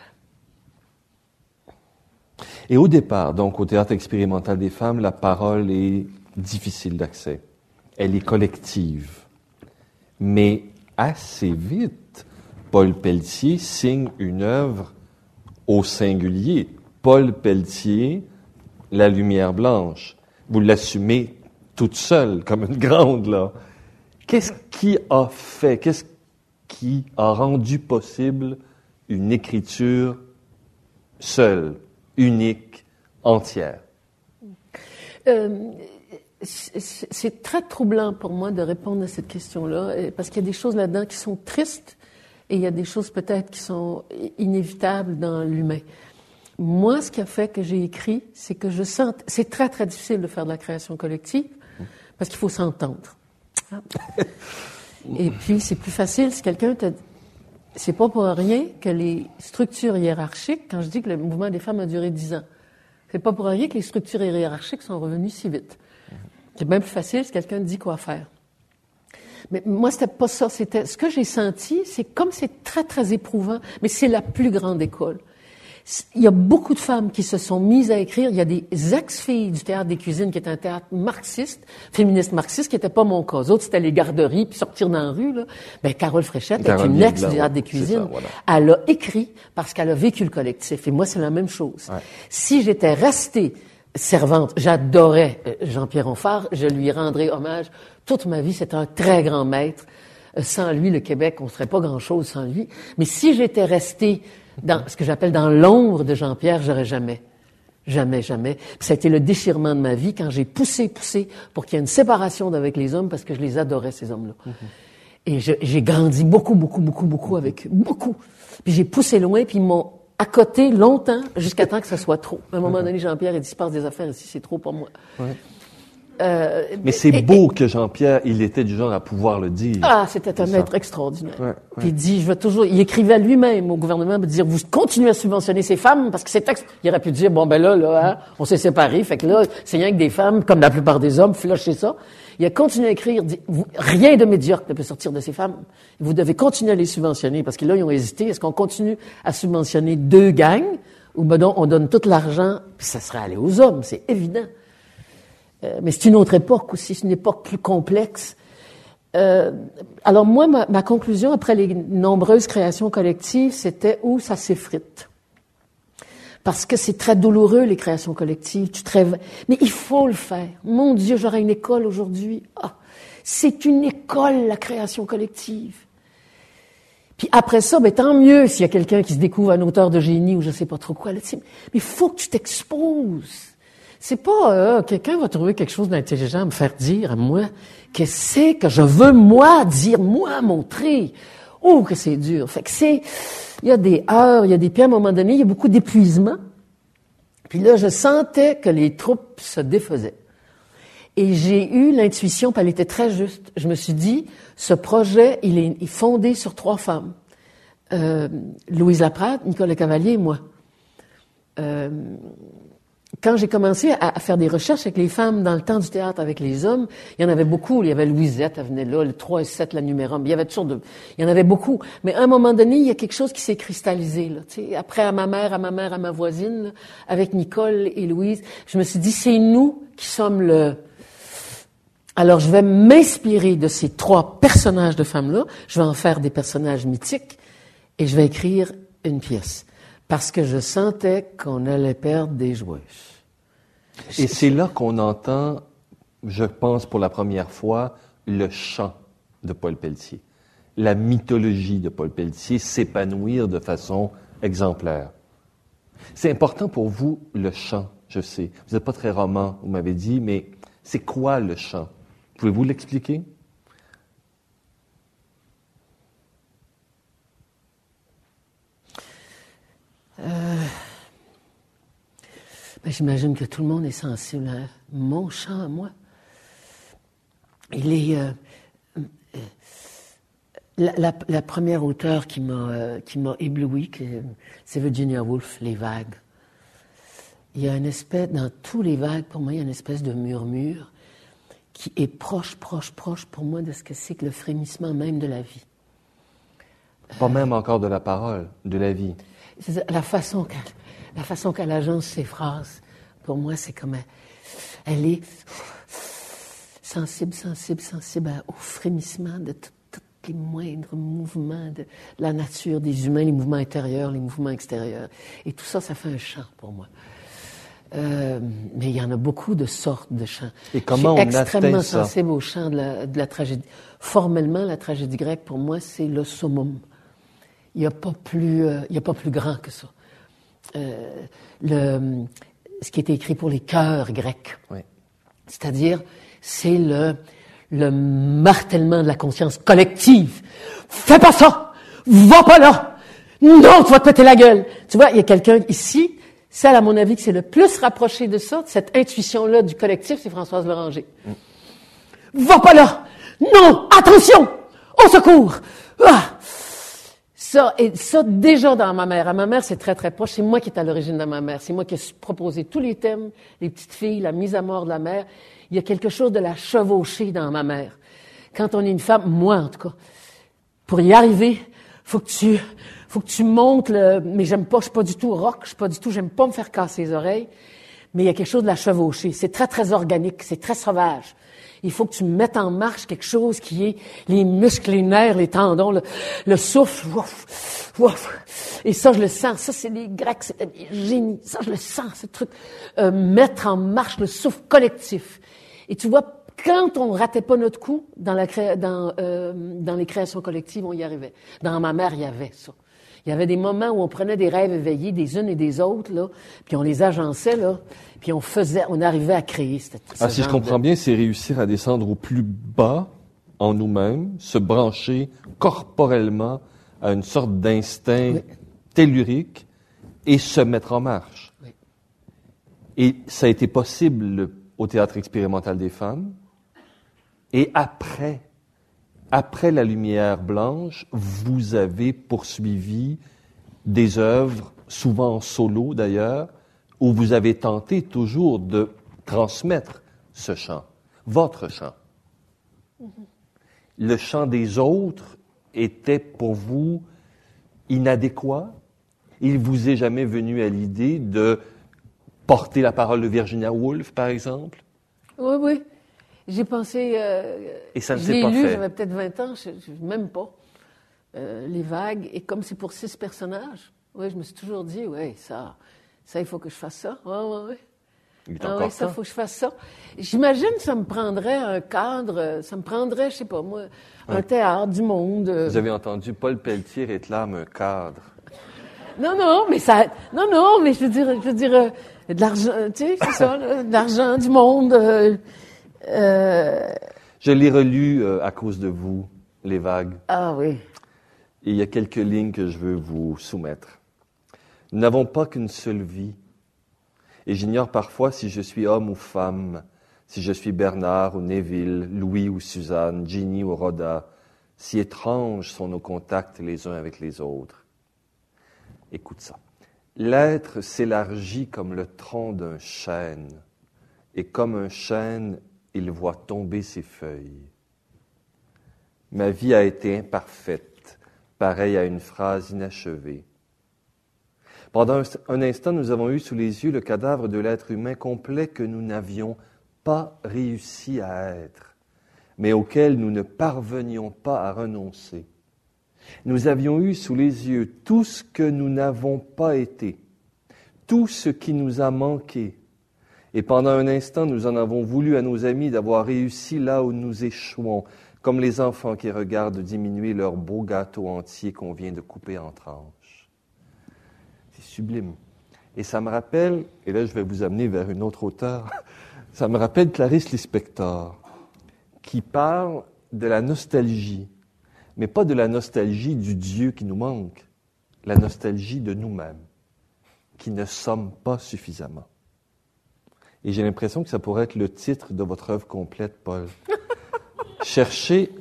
Et au départ, donc, au Théâtre expérimental des femmes, la parole est difficile d'accès. Elle est collective. Mais assez vite, Paul Pelletier signe une œuvre au singulier. Paul Pelletier, La Lumière Blanche. Vous l'assumez toute seule, comme une grande, là. Qu'est-ce qui a fait, qu'est-ce qui a rendu possible une écriture seule, unique, entière? Euh, c'est très troublant pour moi de répondre à cette question-là, parce qu'il y a des choses là-dedans qui sont tristes, et il y a des choses peut-être qui sont inévitables dans l'humain. Moi, ce qui a fait que j'ai écrit, c'est que je sens... C'est très, très difficile de faire de la création collective, parce qu'il faut s'entendre. Et puis, c'est plus facile si quelqu'un te... C'est pas pour rien que les structures hiérarchiques, quand je dis que le mouvement des femmes a duré dix ans, c'est pas pour rien que les structures hiérarchiques sont revenues si vite. C'est bien plus facile si quelqu'un te dit quoi faire. Mais moi, c'était pas ça. C'était ce que j'ai senti, c'est comme c'est très, très éprouvant, mais c'est la plus grande école. Il y a beaucoup de femmes qui se sont mises à écrire. Il y a des ex-filles du Théâtre des Cuisines, qui est un théâtre marxiste, féministe marxiste, qui n'était pas mon cas. Les autres, c'était les garderies, puis sortir dans la rue, là. Ben, Carole Fréchette est une ex du Théâtre des Cuisines. Ça, voilà. Elle a écrit parce qu'elle a vécu le collectif. Et moi, c'est la même chose. Ouais. Si j'étais restée servante, j'adorais Jean-Pierre Onfart, je lui rendrai hommage toute ma vie. C'est un très grand maître. Sans lui, le Québec, on ne serait pas grand-chose sans lui. Mais si j'étais restée dans ce que j'appelle dans l'ombre de Jean-Pierre, j'aurais jamais, jamais, jamais. Puis ça a été le déchirement de ma vie quand j'ai poussé, poussé pour qu'il y ait une séparation avec les hommes parce que je les adorais, ces hommes-là. Mm-hmm. Et je, j'ai grandi beaucoup, beaucoup, beaucoup, beaucoup avec eux. Beaucoup. Puis j'ai poussé loin, puis ils m'ont à côté longtemps, jusqu'à temps que ça soit trop. À un moment donné, Jean-Pierre, il dit, il se passe des affaires ici, c'est trop pour moi. Ouais. Euh, Mais c'est et, beau et, que Jean-Pierre, il était du genre à pouvoir le dire. Ah, c'était un maître extraordinaire. Ouais, ouais. Puis il dit, je vais toujours, il écrivait lui-même au gouvernement pour dire, vous continuez à subventionner ces femmes parce que c'est texte. Il aurait pu dire, bon, ben là, là, hein, on s'est séparés, fait que là, c'est rien que des femmes, comme la plupart des hommes, flushez ça. Il a continué à écrire, dit, vous, rien de médiocre ne peut sortir de ces femmes. Vous devez continuer à les subventionner parce que là, ils ont hésité. Est-ce qu'on continue à subventionner deux gangs ou ben non, on donne tout l'argent, puis ça serait aller aux hommes, c'est évident. Euh, mais c'est une autre époque aussi, c'est une époque plus complexe. Euh, alors moi, ma, ma conclusion après les nombreuses créations collectives, c'était où ça s'effrite. Parce que c'est très douloureux, les créations collectives. Tu te rêves... Mais il faut le faire. Mon Dieu, j'aurais une école aujourd'hui. Ah, c'est une école, la création collective. Puis après ça, ben tant mieux s'il y a quelqu'un qui se découvre un auteur de génie ou je sais pas trop quoi. Là, mais il faut que tu t'exposes. C'est pas euh, quelqu'un va trouver quelque chose d'intelligent à me faire dire à moi que c'est que je veux moi dire, moi montrer. Oh, que c'est dur. Fait que c'est, il y a des heures, il y a des puis à un moment donné, il y a beaucoup d'épuisement. Puis là, je sentais que les troupes se défaisaient. Et j'ai eu l'intuition, puis elle était très juste. Je me suis dit, ce projet, il est fondé sur trois femmes. Euh, Louise Laprade, Nicole Cavalier et moi. Euh, quand j'ai commencé à, à faire des recherches avec les femmes dans le temps du théâtre avec les hommes, il y en avait beaucoup. Il y avait Louisette, elle venait là, le trois et sept, la numérum. Il y avait toujours de, il y en avait beaucoup. Mais à un moment donné, il y a quelque chose qui s'est cristallisé, là. Tu sais, après, à ma mère, à ma mère, à ma voisine, là, avec Nicole et Louise, je me suis dit, c'est nous qui sommes le... Alors, je vais m'inspirer de ces trois personnages de femmes-là. Je vais en faire des personnages mythiques et je vais écrire une pièce. Parce que je sentais qu'on allait perdre des joueuses. Et c'est là qu'on entend, je pense pour la première fois, le chant de Paul Pelletier. La mythologie de Paul Pelletier s'épanouir de façon exemplaire. C'est important pour vous, le chant, je sais. Vous n'êtes pas très roman, vous m'avez dit, mais c'est quoi le chant? Pouvez-vous l'expliquer? Euh, ben j'imagine que tout le monde est sensible à mon chant à moi. Il est... Euh, euh, la, la, la première auteure qui m'a, euh, qui m'a ébloui, c'est Virginia Woolf, Les Vagues. Il y a une espèce, dans tous les vagues, pour moi, il y a une espèce de murmure qui est proche, proche, proche pour moi de ce que c'est que le frémissement même de la vie. Pas euh, même encore de la parole, de la vie. C'est la façon qu'elle, la façon qu'elle agence ses phrases, pour moi, c'est comme elle, elle est sensible, sensible, sensible au frémissement de tous les moindres mouvements de la nature des humains, les mouvements intérieurs, les mouvements extérieurs. Et tout ça, ça fait un chant pour moi. Euh, mais il y en a beaucoup de sortes de chants. Et comment Je suis on atteint extrêmement ça? sensible au chant de la, de la tragédie. Formellement, la tragédie grecque, pour moi, c'est le summum. Il n'y a pas plus, euh, il y a pas plus grand que ça. Euh, le, ce qui était écrit pour les chœurs grecs. Oui. C'est-à-dire, c'est le, le martèlement de la conscience collective. Fais pas ça! Va pas là! Non, tu vas te péter la gueule! Tu vois, il y a quelqu'un ici, celle, à mon avis, qui s'est le plus rapprochée de ça, de cette intuition-là du collectif, c'est Françoise Loranger. Mm. Va pas là! Non! Attention! Au secours! Ah! Ça, et ça, déjà dans ma mère. À ma mère, c'est très, très proche. C'est moi qui est à l'origine de ma mère. C'est moi qui ai proposé tous les thèmes, les petites filles, la mise à mort de la mère. Il y a quelque chose de la chevauchée dans ma mère. Quand on est une femme, moi, en tout cas, pour y arriver, faut que tu, faut que tu montes le, mais j'aime pas, je suis pas du tout rock, je suis pas du tout, j'aime pas me faire casser les oreilles. Mais il y a quelque chose de la chevauchée. C'est très, très organique. C'est très sauvage. Il faut que tu mettes en marche quelque chose qui est les muscles, les nerfs, les tendons, le, le souffle. Ouf, ouf. Et ça, je le sens. Ça, c'est les Grecs, c'était des génies. Ça, je le sens, ce truc. Euh, mettre en marche le souffle collectif. Et tu vois, quand on ratait pas notre coup dans, la cré... dans, euh, dans les créations collectives, on y arrivait. Dans ma mère, il y avait ça. Il y avait des moments où on prenait des rêves éveillés des unes et des autres, là, puis on les agençait, là, puis on faisait, on arrivait à créer. Cette, ah, si je comprends de... bien, c'est réussir à descendre au plus bas en nous-mêmes, se brancher corporellement à une sorte d'instinct oui. tellurique et se mettre en marche. Oui. Et ça a été possible au Théâtre expérimental des femmes. Et après, après la Lumière blanche, vous avez poursuivi des œuvres, souvent en solo d'ailleurs, où vous avez tenté toujours de transmettre ce chant, votre chant. Mm-hmm. Le chant des autres était pour vous inadéquat? Il vous est jamais venu à l'idée de porter la parole de Virginia Woolf, par exemple? Oui, oui. J'ai pensé... Euh, et ça ne je s'est l'ai pas lu, fait. J'avais peut-être vingt ans, je, je, même pas. Euh, les vagues, et comme c'est pour six personnages, oui, je me suis toujours dit, oui, ça, ça, il faut que je fasse ça. Oui, oui, oui. Il est ah, encore oui, ça, il faut que je fasse ça. J'imagine que ça me prendrait un cadre, ça me prendrait, je sais pas moi, un ouais. théâtre du monde. Vous avez entendu, Paul Pelletier réclame un cadre. Non, non, mais ça... Non, non, mais je veux dire, je veux dire, euh, de l'argent, tu sais, c'est ça, là, de l'argent du monde... Euh, Euh... Je l'ai relu euh, à cause de vous, Les Vagues. Ah oui. Et il y a quelques lignes que je veux vous soumettre. Nous n'avons pas qu'une seule vie. Et j'ignore parfois si je suis homme ou femme, si je suis Bernard ou Neville, Louis ou Suzanne, Ginny ou Rhoda, si étranges sont nos contacts les uns avec les autres. Écoute ça. L'être s'élargit comme le tronc d'un chêne, et comme un chêne, il voit tomber ses feuilles. Ma vie a été imparfaite, pareille à une phrase inachevée. Pendant un instant, nous avons eu sous les yeux le cadavre de l'être humain complet que nous n'avions pas réussi à être, mais auquel nous ne parvenions pas à renoncer. Nous avions eu sous les yeux tout ce que nous n'avons pas été, tout ce qui nous a manqué. Et pendant un instant, nous en avons voulu à nos amis d'avoir réussi là où nous échouons, comme les enfants qui regardent diminuer leur beau gâteau entier qu'on vient de couper en tranches. C'est sublime. Et ça me rappelle, et là je vais vous amener vers une autre auteure, ça me rappelle Clarice Lispector, qui parle de la nostalgie, mais pas de la nostalgie du Dieu qui nous manque, la nostalgie de nous-mêmes, qui ne sommes pas suffisamment. Et j'ai l'impression que ça pourrait être le titre de votre œuvre complète, Paul. Cherchez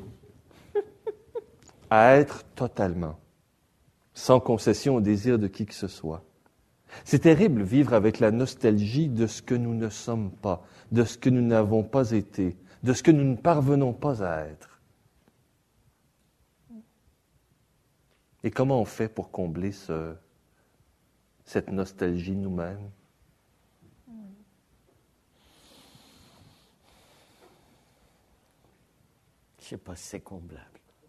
à être totalement, sans concession au désir de qui que ce soit. C'est terrible vivre avec la nostalgie de ce que nous ne sommes pas, de ce que nous n'avons pas été, de ce que nous ne parvenons pas à être. Et comment on fait pour combler ce, cette nostalgie nous-mêmes? Je ne sais pas si c'est comblable.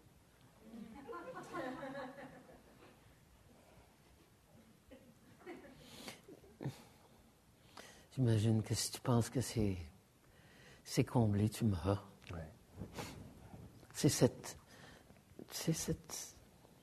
J'imagine que si tu penses que c'est, c'est comblé, tu meurs. Ouais. C'est cette, c'est cette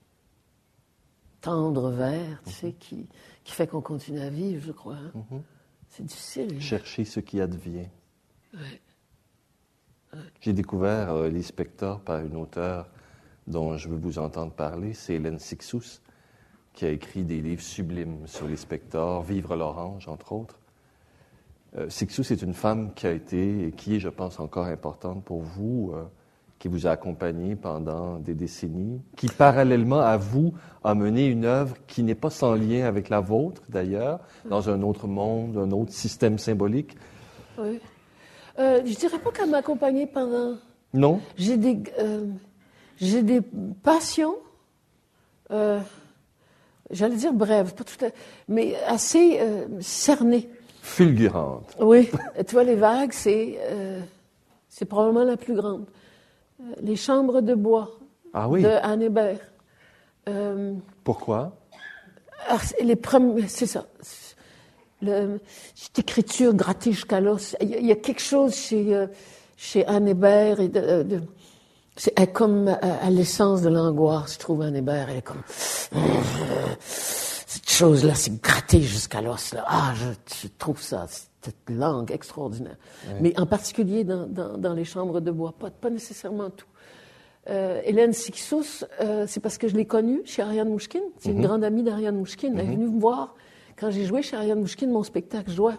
tendre vert, tu mm-hmm. sais, qui, qui fait qu'on continue à vivre, je crois. Hein? Mm-hmm. C'est difficile. Chercher ce qui advient. Ouais. Ouais. J'ai découvert euh, Lispector par une auteure dont je veux vous entendre parler, c'est Hélène Cixous, qui a écrit des livres sublimes sur Lispector, Vivre l'orange, entre autres. Euh, Cixous est une femme qui a été, et qui est, je pense, encore importante pour vous, euh, qui vous a accompagné pendant des décennies, qui, parallèlement à vous, a mené une œuvre qui n'est pas sans lien avec la vôtre, d'ailleurs, dans un autre monde, un autre système symbolique. Oui. Euh, je dirais pas qu'elle m'a accompagnée pendant... Non? J'ai des, euh, j'ai des passions, euh, j'allais dire brèves, pas tout à, mais assez euh, cernées. Fulgurante. Oui. Tu vois, les vagues, c'est, euh, c'est probablement la plus grande. Euh, les chambres de bois ah oui. de Anne Hébert. Euh, Pourquoi? Alors, les premiers, c'est ça. Le, cette écriture grattée jusqu'à l'os. Il, il y a quelque chose chez, euh, chez Anne Hébert. Et de, de, c'est elle est comme à, à l'essence de l'angoisse, je trouve, Anne Hébert. Elle est comme... Cette chose-là, c'est gratté jusqu'à l'os. Là. Ah, je, je trouve ça, cette langue extraordinaire. Oui. Mais en particulier dans, dans, dans les chambres de bois, pas, pas nécessairement tout. Euh, Hélène Cixous, euh, c'est parce que je l'ai connue chez Ariane Mouchkine. C'est mm-hmm. une grande amie d'Ariane Mouchkine. Mm-hmm. Elle est venue me voir quand j'ai joué chez Ariane Mouchkine, mon spectacle jouait.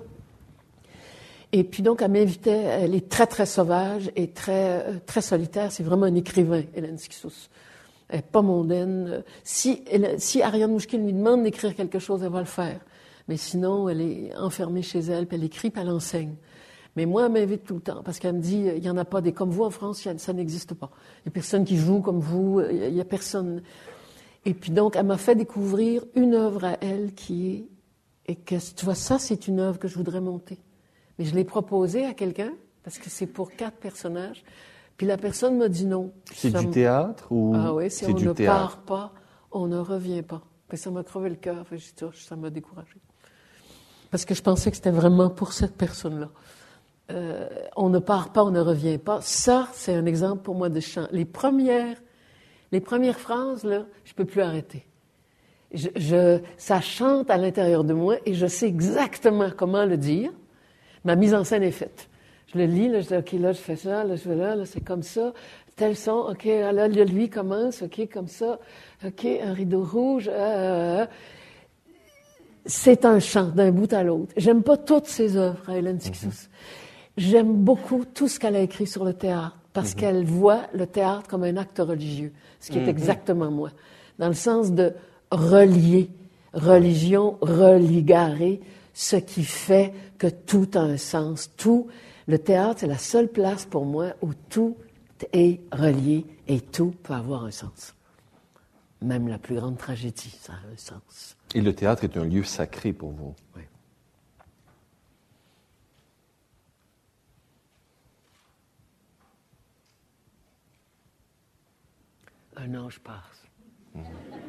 Et puis donc, elle m'invitait. Elle est très, très sauvage et très, euh, très solitaire. C'est vraiment un écrivain, Hélène Cixous. Elle n'est pas mondaine. Si, elle, si Ariane Mouchkine lui demande d'écrire quelque chose, elle va le faire. Mais sinon, elle est enfermée chez elle, puis elle écrit, puis elle enseigne. Mais moi, elle m'invite tout le temps, parce qu'elle me dit, il n'y en a pas des comme vous en France, ça n'existe pas. Il n'y a personne qui joue comme vous, il n'y a personne. Et puis donc, elle m'a fait découvrir une œuvre à elle qui est, et que, tu vois, ça, c'est une œuvre que je voudrais monter. Mais je l'ai proposée à quelqu'un, parce que c'est pour quatre personnages, puis la personne m'a dit non. C'est ça du m... théâtre ou ah oui, si c'est on du ne théâtre? part pas, on ne revient pas. Puis ça m'a crevé le cœur, ça m'a découragée. Parce que je pensais que c'était vraiment pour cette personne-là. Euh, on ne part pas, on ne revient pas. Ça, c'est un exemple pour moi de chant. Les premières, les premières phrases, là, je peux plus arrêter. Je, je, ça chante à l'intérieur de moi et je sais exactement comment le dire. Ma mise en scène est faite. Je le lis, là, je dis, OK, là, je fais ça, là, je fais là, là, c'est comme ça. Tel son, OK, là, lui commence, OK, comme ça. OK, un rideau rouge. Euh, c'est un chant d'un bout à l'autre. J'aime pas toutes ses œuvres, Hélène Cixous. Mm-hmm. J'aime beaucoup tout ce qu'elle a écrit sur le théâtre, parce mm-hmm. qu'elle voit le théâtre comme un acte religieux, ce qui mm-hmm. est exactement moi, dans le sens de relier, religion, religarer, ce qui fait que tout a un sens. Tout, le théâtre, c'est la seule place pour moi où tout est relié et tout peut avoir un sens. Même la plus grande tragédie, ça a un sens. Et le théâtre est un lieu sacré pour vous. Oui. Un ange passe. Mmh.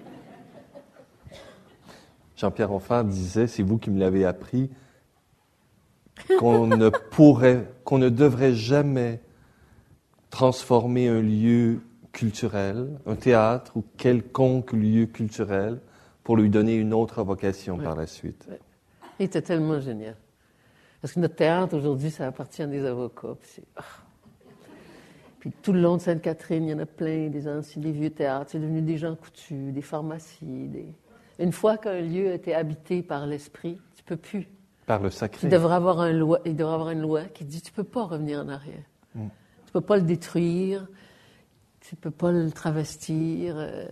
Jean-Pierre Hoffart disait, c'est vous qui me l'avez appris, qu'on ne pourrait, qu'on ne devrait jamais transformer un lieu culturel, un théâtre ou quelconque lieu culturel, pour lui donner une autre vocation oui. par la suite. Oui. Il était tellement génial. Parce que notre théâtre, aujourd'hui, ça appartient à des avocats. Puis, c'est... Oh. Puis tout le long de Sainte-Catherine, il y en a plein, des anciens, des vieux théâtres. C'est devenu des gens coutus, des pharmacies. Des... Une fois qu'un lieu a été habité par l'esprit, tu peux plus. Par le sacré. Il devrait avoir, un loi, il devrait avoir une loi qui dit tu peux pas revenir en arrière. Mm. Tu peux pas le détruire. Tu peux pas le travestir. Euh...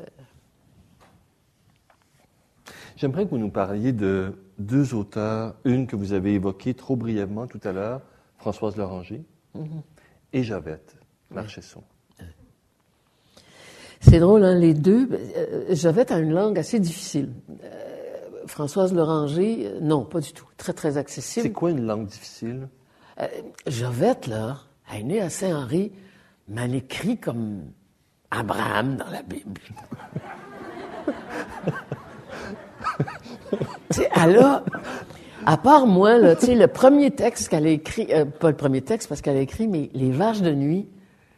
J'aimerais que vous nous parliez de deux auteurs. Une que vous avez évoquée trop brièvement tout à l'heure, Françoise Loranger, mm-hmm. et Jovette Marchesson. Ouais. C'est drôle, hein, les deux. Euh, Jovette a une langue assez difficile. Euh, Françoise Loranger, euh, non, pas du tout. Très, très accessible. C'est quoi une langue difficile? Euh, Jovette, là, elle est née à Saint-Henri, mais elle écrit comme Abraham dans la Bible. Tu sais, elle a, à part moi, là, tu sais, le premier texte qu'elle a écrit, euh, pas le premier texte parce qu'elle a écrit, mais Les Vaches de nuit,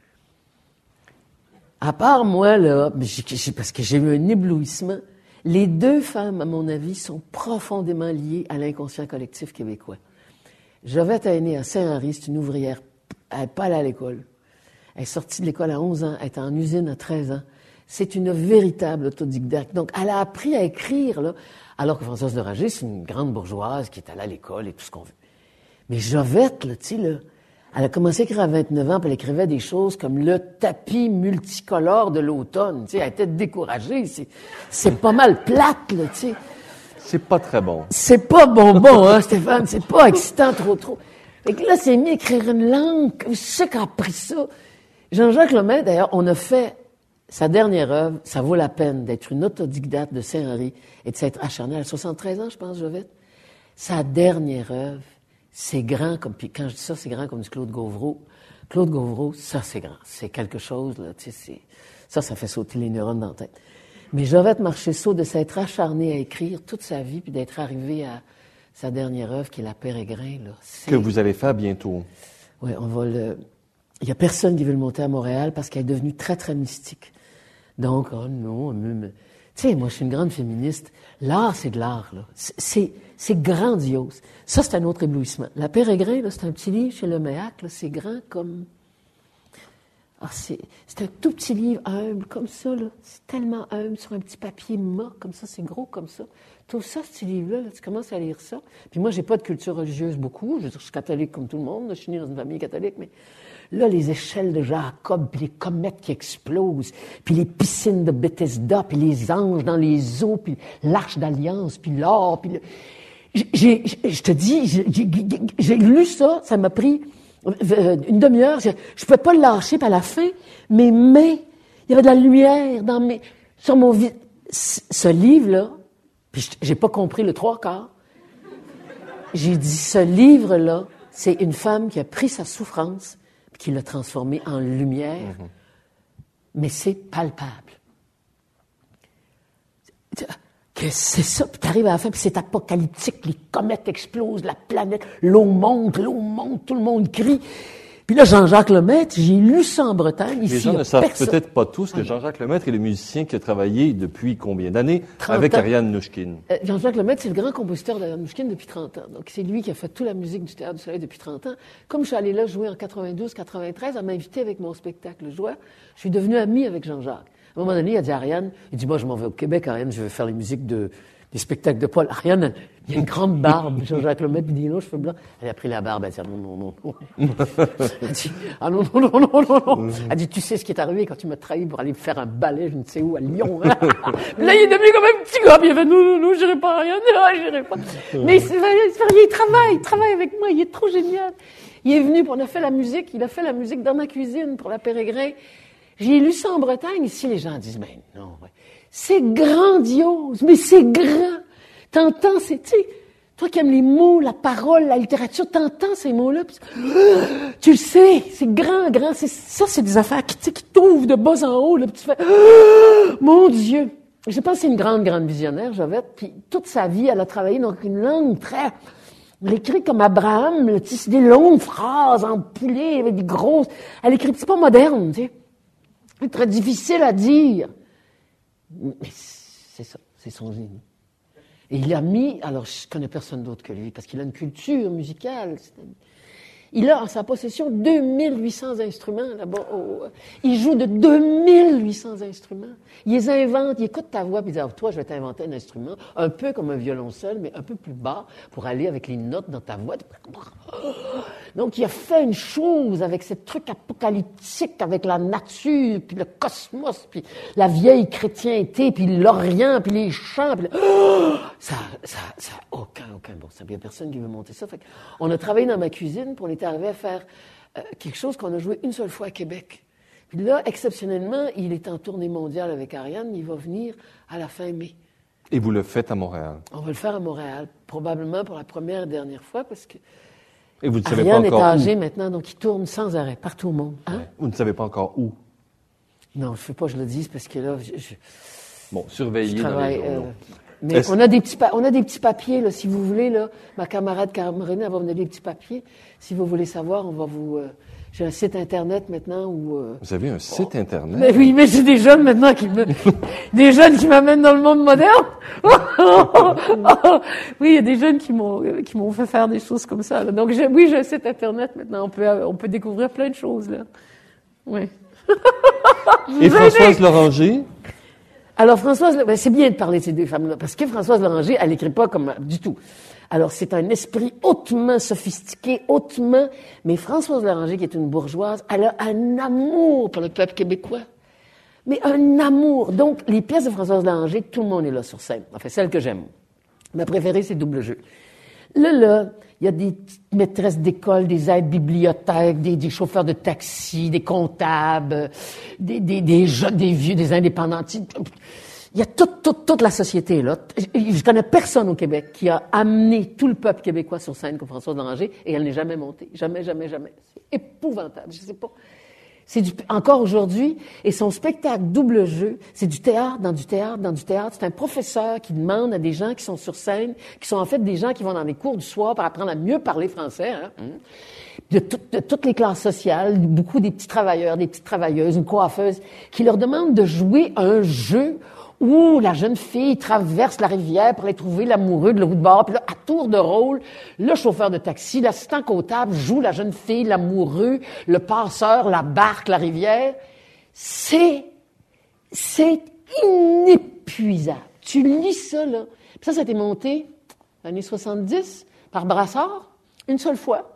à part moi, là, j'ai, j'ai, parce que j'ai eu un éblouissement, les deux femmes, à mon avis, sont profondément liées à l'inconscient collectif québécois. Jovette est née à Saint-Henri, c'est une ouvrière, elle n'est pas allée à l'école. Elle est sortie de l'école à onze ans, elle est en usine à treize ans. C'est une véritable autodidacte. Donc, elle a appris à écrire, là, alors que Françoise Loranger, c'est une grande bourgeoise qui est allée à l'école et tout ce qu'on veut. Mais Jovette, là, tu sais, là, elle a commencé à écrire à vingt-neuf ans, puis elle écrivait des choses comme le tapis multicolore de l'automne. Tu sais, elle était découragée. C'est, c'est pas mal plate, là, tu sais. C'est pas très bon. C'est pas bonbon, hein, Stéphane. C'est pas excitant trop, trop. Fait que là, c'est mis à écrire une langue. Je sais qu'elle a appris ça. Jean-Jacques Lemaitre, d'ailleurs, on a fait sa dernière œuvre. Ça vaut la peine d'être une autodidacte de Saint-Henri et de s'être acharné à soixante-treize ans, je pense, Jovette. Sa dernière œuvre, c'est grand comme, puis quand je dis ça, c'est grand comme du Claude Gauvreau. Claude Gauvreau, ça, c'est grand. C'est quelque chose, là, tu sais, c'est, ça, ça fait sauter les neurones dans la tête. Mais Jovette Marchesson, de s'être acharné à écrire toute sa vie, puis d'être arrivé à sa dernière œuvre, qui est La Pérégrin, là. C'est... Que vous allez faire bientôt. Oui, on va le... Il y a personne qui veut le monter à Montréal parce qu'elle est devenue très, très mystique. Donc, oh non, même... Tu sais, moi, je suis une grande féministe. L'art, c'est de l'art, là. C'est, c'est grandiose. Ça, c'est un autre éblouissement. La Pérégrin, là, c'est un petit livre chez Le Méac, là. C'est grand comme... Ah, c'est, c'est un tout petit livre humble, comme ça, là. C'est tellement humble, sur un petit papier mat, comme ça, c'est gros comme ça. Tout ça, ce petit livre-là, là, tu commences à lire ça. Puis moi, j'ai pas de culture religieuse beaucoup. Je veux dire, je suis catholique comme tout le monde. Je suis née dans une famille catholique, mais là, les échelles de Jacob, puis les comètes qui explosent, puis les piscines de Bethesda, puis les anges dans les eaux, puis l'arche d'alliance, puis l'or, puis le... J'ai, j'ai, je te dis, j'ai, j'ai, j'ai lu ça, ça m'a pris une demi-heure. Je ne pouvais pas le lâcher, puis à la fin, mes mains, il y avait de la lumière dans mes, sur mon visage. Ce livre-là, puis j'ai pas compris le trois quarts. J'ai dit, ce livre-là, c'est une femme qui a pris sa souffrance puis qui l'a transformée en lumière, mm-hmm. mais c'est palpable. Que c'est ça, puis t'arrives à la fin, puis c'est apocalyptique, les comètes explosent, la planète, l'eau monte, l'eau monte, tout le monde crie. Puis là, Jean-Jacques Lemaitre, j'ai lu ça en Bretagne. Ici, les gens ne savent personne... peut-être pas tous que Jean-Jacques Lemaitre est le musicien qui a travaillé depuis combien d'années avec ans. Ariane Nouchkine. Euh, Jean-Jacques Lemaitre, c'est le grand compositeur d'Ariane Nouchkine depuis trente ans. Donc, c'est lui qui a fait toute la musique du Théâtre du Soleil depuis trente ans. Comme je suis allée là jouer en quatre-vingt-douze quatre-vingt-treize, elle m'a invité avec mon spectacle Joie. Je suis devenue amie avec Jean-Jacques. À un moment donné, il a dit à Ariane, il dit, moi, je m'en vais au Québec, Ariane, je vais faire les musiques de des spectacles de Paul. Ariane, il y a une grande barbe. Jean-Jacques Lemaitre, puis des longs cheveux blancs. Elle a pris la barbe, elle dit, non, non, non, non. Elle dit, ah non, non, non, non, non, non. Elle dit, tu sais ce qui est arrivé quand tu m'as trahi pour aller me faire un ballet, je ne sais où, à Lyon. Hein? Là, il est devenu comme un petit gars, puis il a fait, non, non, non, j'irai pas à rien, non, j'irai pas. Mais c'est, il travaille, il travaille avec moi, il est trop génial. Il est venu, on a fait la musique, il a fait la musique dans ma cuisine pour la Pérégrin. J'ai lu ça en Bretagne, ici les gens disent, mais non, ouais. C'est grandiose, mais c'est grand. T'entends, c'est, tu sais, toi qui aimes les mots, la parole, la littérature, t'entends ces mots-là, pis, euh, tu le sais, c'est grand, grand, c'est, ça c'est des affaires qui, tu sais, qui t'ouvrent de bas en haut, là, pis tu fais, euh, mon Dieu. Je pense que c'est une grande, grande visionnaire, Jovette, puis toute sa vie, elle a travaillé dans une langue très, elle écrit comme Abraham, là, tu sais, c'est des longues phrases empilées avec des grosses, elle écrit, c'est pas moderne, tu sais. C'est très difficile à dire. Mais c'est ça, c'est son génie. Et il a mis, alors je connais personne d'autre que lui, parce qu'il a une culture musicale. Il a en sa possession deux mille huit cents instruments là-bas. Oh, il joue de deux mille huit cents instruments. Il les invente, il écoute ta voix, puis il dit, ah, toi, je vais t'inventer un instrument, un peu comme un violoncelle, mais un peu plus bas, pour aller avec les notes dans ta voix. Donc, il a fait une chose avec ce truc apocalyptique, avec la nature, puis le cosmos, puis la vieille chrétienté, puis l'Orient, puis les chants. Puis le... oh, ça, ça, ça, aucun, aucun bon sens. Il n'y a personne qui veut monter ça. Fait on a travaillé dans ma cuisine, puis on était arrivé à faire euh, quelque chose qu'on a joué une seule fois à Québec. Puis là, exceptionnellement, il est en tournée mondiale avec Ariane, il va venir à la fin mai. Et vous le faites à Montréal? On va le faire à Montréal, probablement pour la première et dernière fois, parce que et vous ne savez Ariane pas encore est âgé où? Maintenant, donc il tourne sans arrêt, partout au monde. Hein? Ouais. Vous ne savez pas encore où? Non, je ne veux pas que je le dise, parce que là, je, je, bon, surveillez je travaille, dans les journaux. Euh, mais on a, des petits pa- on a des petits papiers, là, si vous voulez, là, ma camarade Cameron, elle va me donner des petits papiers. Si vous voulez savoir, on va vous... Euh, j'ai un site Internet maintenant où... Euh, vous avez un site oh, Internet? Mais oui, mais c'est des jeunes maintenant qui me... des jeunes qui m'amènent dans le monde moderne. Oui, il y a des jeunes qui m'ont qui m'ont fait faire des choses comme ça. Là. Donc j'ai, oui, j'ai un site Internet maintenant. On peut, on peut découvrir plein de choses, là. Oui. Et Françoise Loranger? Alors, Françoise, ben, c'est bien de parler de ces deux femmes-là, parce que Françoise Loranger, elle n'écrit pas comme du tout. Alors, c'est un esprit hautement sophistiqué, hautement... Mais Françoise Loranger, qui est une bourgeoise, elle a un amour pour le peuple québécois. Mais un amour. Donc, les pièces de Françoise Loranger, tout le monde est là sur scène. Enfin, celle que j'aime. Ma préférée, c'est Double Jeu. Là, là, il y a des maîtresses d'école, des aides bibliothèques, des, des chauffeurs de taxi, des comptables, des, des, des jeunes, des vieux, des indépendantistes. Il y a toute, toute, toute la société là. Je connais personne au Québec qui a amené tout le peuple québécois sur scène comme Françoise Loranger et elle n'est jamais montée. Jamais, jamais, jamais. C'est épouvantable. Je sais pas. C'est du, encore aujourd'hui, et son spectacle Double Jeu, c'est du théâtre dans du théâtre dans du théâtre. C'est un professeur qui demande à des gens qui sont sur scène, qui sont en fait des gens qui vont dans les cours du soir pour apprendre à mieux parler français, hein, de, tout, de toutes les classes sociales, beaucoup des petits travailleurs, des petites travailleuses, une coiffeuse, qui leur demande de jouer un jeu où la jeune fille traverse la rivière pour aller trouver l'amoureux de l'autre bord. Puis là, à tour de rôle, le chauffeur de taxi, l'assistant comptable joue la jeune fille, l'amoureux, le passeur, la barque, la rivière. C'est, c'est inépuisable. Tu lis ça, là. Puis ça, ça a été monté, l'année soixante-dix, par Brassard, une seule fois.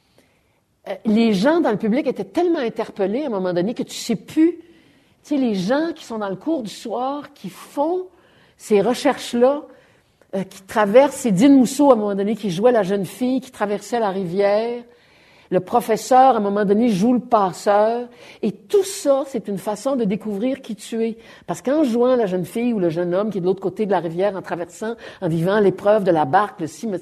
Euh, les gens dans le public étaient tellement interpellés à un moment donné que tu sais plus. Tu sais, les gens qui sont dans le cours du soir, qui font ces recherches-là, euh, qui traversent, c'est Dean Mousseau, à un moment donné, qui jouait la jeune fille, qui traversait la rivière. Le professeur, à un moment donné, joue le passeur. Et tout ça, c'est une façon de découvrir qui tu es. Parce qu'en jouant la jeune fille ou le jeune homme qui est de l'autre côté de la rivière, en traversant, en vivant l'épreuve de la barque, le ci,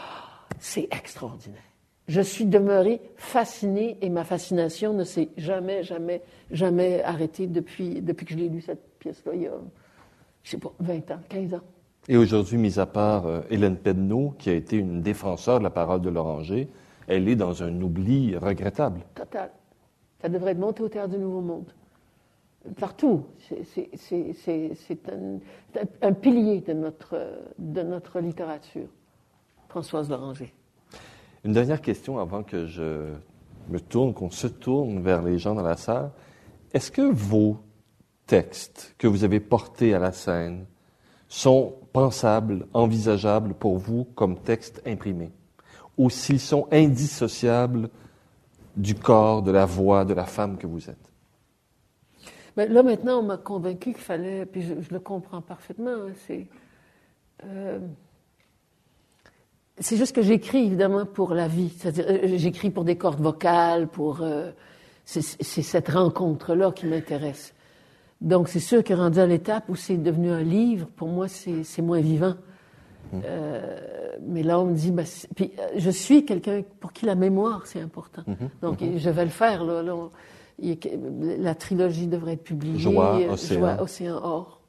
c'est extraordinaire. Je suis demeurée fascinée et ma fascination ne s'est jamais, jamais, jamais arrêtée depuis, depuis que je l'ai lu, cette pièce-là, il y a, je sais pas, vingt ans, quinze ans. Et aujourd'hui, mis à part euh, Hélène Pedneau, qui a été une défenseur de la parole de Loranger, elle est dans un oubli regrettable. Total. Ça devrait être monté au Théâtre du Nouveau Monde. Partout. C'est, c'est, c'est, c'est, c'est un, un pilier de notre, de notre littérature. Françoise Loranger. Une dernière question avant que je me tourne, qu'on se tourne vers les gens dans la salle. Est-ce que vos textes que vous avez portés à la scène sont pensables, envisageables pour vous comme texte imprimé, ou s'ils sont indissociables du corps, de la voix, de la femme que vous êtes. Mais là, maintenant, on m'a convaincu qu'il fallait, puis je, je le comprends parfaitement, hein, c'est... Euh, c'est juste que j'écris, évidemment, pour la vie. C'est-à-dire, euh, j'écris pour des cordes vocales, pour... Euh, c'est, c'est cette rencontre-là qui m'intéresse. Donc, c'est sûr que rendu à l'étape où c'est devenu un livre, pour moi, c'est, c'est moins vivant. Mmh. Euh, mais là, on me dit... Ben, puis, euh, je suis quelqu'un pour qui la mémoire, c'est important. Mmh. Donc, mmh. je vais le faire, là. là on, il, la trilogie devrait être publiée. Joie, Océan. Joie, Océan Or.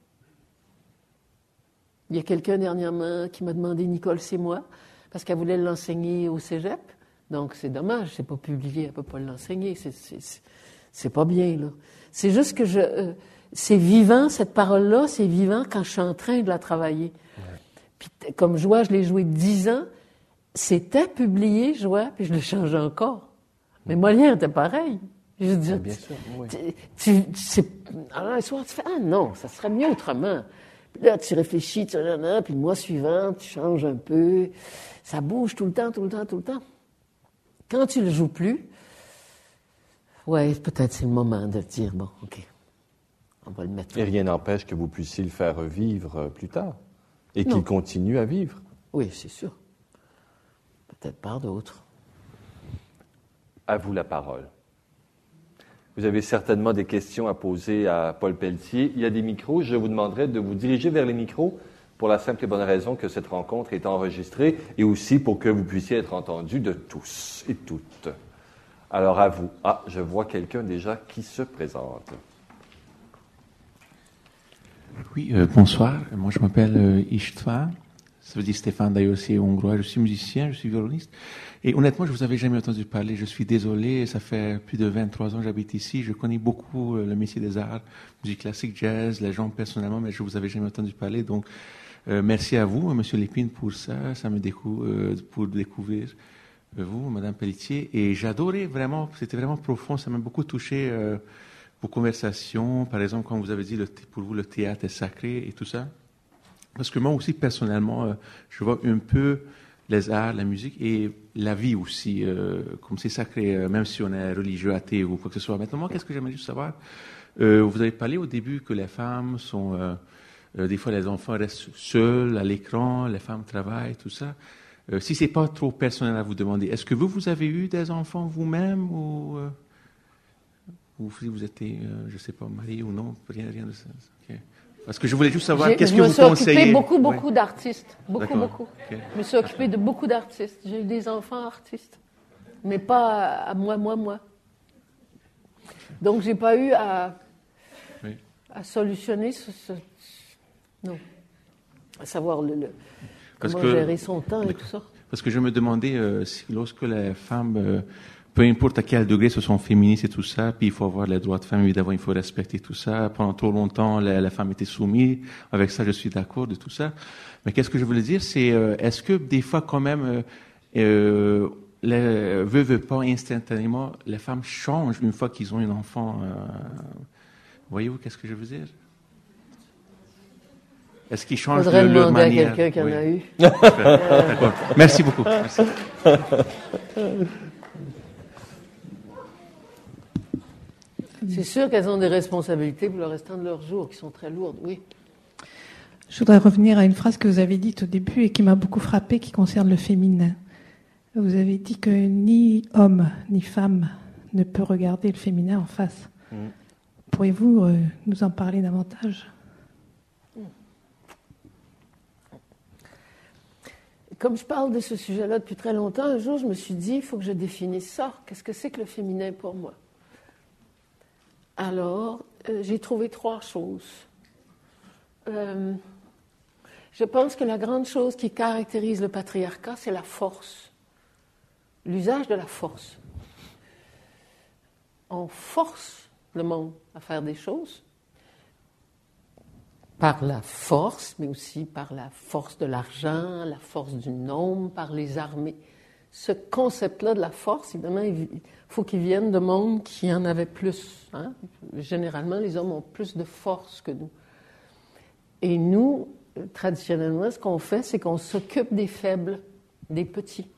Il y a quelqu'un dernièrement qui m'a demandé, Nicole, c'est moi, parce qu'elle voulait l'enseigner au cégep. Donc, c'est dommage, c'est pas publié, elle peut pas l'enseigner. C'est, c'est, c'est, c'est pas bien, là. C'est juste que je... Euh, c'est vivant, cette parole-là, c'est vivant quand je suis en train de la travailler. Ouais. Puis, comme Joie, je l'ai joué dix ans, c'était publié, Joie, puis je le change encore. Mais Molière était pareil. Je veux dire, bien sûr, oui. tu, tu, tu sais, alors un soir, tu fais, ah non, ça serait mieux autrement. Puis là, tu réfléchis, tu nan, nan, puis le mois suivant, tu changes un peu. Ça bouge tout le temps, tout le temps, tout le temps. Quand tu le joues plus, ouais, peut-être c'est le moment de dire, bon, OK, on va le mettre. Et rien n'empêche que vous puissiez le faire vivre plus tard et non. qu'il continue à vivre. Oui, c'est sûr. Peut-être par d'autres. À vous la parole. Vous avez certainement des questions à poser à Paul Pelletier. Il y a des micros. Je vous demanderai de vous diriger vers les micros pour la simple et bonne raison que cette rencontre est enregistrée et aussi pour que vous puissiez être entendu de tous et toutes. Alors à vous. Ah, je vois quelqu'un déjà qui se présente. Oui, euh, bonsoir. Moi, je m'appelle euh, István. Ça veut dire Stéphane, d'ailleurs, c'est hongrois. Je suis musicien, je suis violoniste. Et honnêtement, je vous avais jamais entendu parler. Je suis désolé. Ça fait plus de vingt-trois ans que j'habite ici. Je connais beaucoup le métier des arts, musique classique, jazz, les gens personnellement, mais je vous avais jamais entendu parler. Donc, euh, merci à vous, Monsieur Lépine, pour ça. Ça me décou- euh, pour découvrir euh, vous, Madame Pelletier. Et j'adorais vraiment. C'était vraiment profond. Ça m'a beaucoup touché. Euh, vos conversations, par exemple, quand vous avez dit le, pour vous le théâtre est sacré et tout ça. Parce que moi aussi, personnellement, euh, je vois un peu les arts, la musique et la vie aussi, euh, comme c'est sacré, euh, même si on est religieux, athée ou quoi que ce soit. Maintenant, moi, qu'est-ce que j'aimerais juste savoir? Euh, vous avez parlé au début que les femmes sont... Euh, euh, des fois, les enfants restent seuls à l'écran, les femmes travaillent, tout ça. Euh, si c'est pas trop personnel à vous demander, est-ce que vous, vous avez eu des enfants vous-même ou... Euh, ou si vous êtes, euh, je sais pas, marié ou non? Rien, rien de ça. Okay. Parce que je voulais juste savoir, J'ai, qu'est-ce que vous conseillez? Je me suis occupé beaucoup, beaucoup ouais. d'artistes. Beaucoup, D'accord. beaucoup. Okay. Je me suis occupé de beaucoup d'artistes. J'ai eu des enfants artistes. Mais pas à moi, moi, moi. Donc, j'ai pas eu à, oui. à solutionner ce, ce... Non. À savoir le, le, comment que, gérer son temps et tout ça. Parce que je me demandais euh, si lorsque les femmes... Euh, peu importe à quel degré ce sont féministes et tout ça, puis il faut avoir les droits de femmes, évidemment, il faut respecter tout ça. Pendant trop longtemps, la, la femme était soumise. Avec ça, je suis d'accord de tout ça. Mais qu'est-ce que je voulais dire, c'est euh, est-ce que des fois, quand même, euh, euh, les veut, veut pas instantanément, les femmes changent une fois qu'ils ont un enfant. Euh, voyez-vous, qu'est-ce que je veux dire? Est-ce qu'ils changent de leur manière? Faudrait demander à quelqu'un qui en oui. a eu. D'accord. Merci beaucoup. Merci. C'est sûr qu'elles ont des responsabilités pour le restant de leur jour, qui sont très lourdes, oui. Je voudrais revenir à une phrase que vous avez dite au début et qui m'a beaucoup frappée, qui concerne le féminin. Vous avez dit que ni homme ni femme ne peut regarder le féminin en face. Mmh. Pourriez-vous euh, nous en parler davantage? Comme je parle de ce sujet-là depuis très longtemps, un jour je me suis dit, il faut que je définisse ça. Qu'est-ce que c'est que le féminin pour moi? Alors, euh, j'ai trouvé trois choses. Euh, je pense que la grande chose qui caractérise le patriarcat, c'est la force. L'usage de la force. On force le monde à faire des choses par la force, mais aussi par la force de l'argent, la force du nombre, par les armées. Ce concept-là de la force, évidemment, il faut qu'il vienne de monde qui en avait plus. Hein? Généralement, les hommes ont plus de force que nous. Et nous, traditionnellement, ce qu'on fait, c'est qu'on s'occupe des faibles, des petits.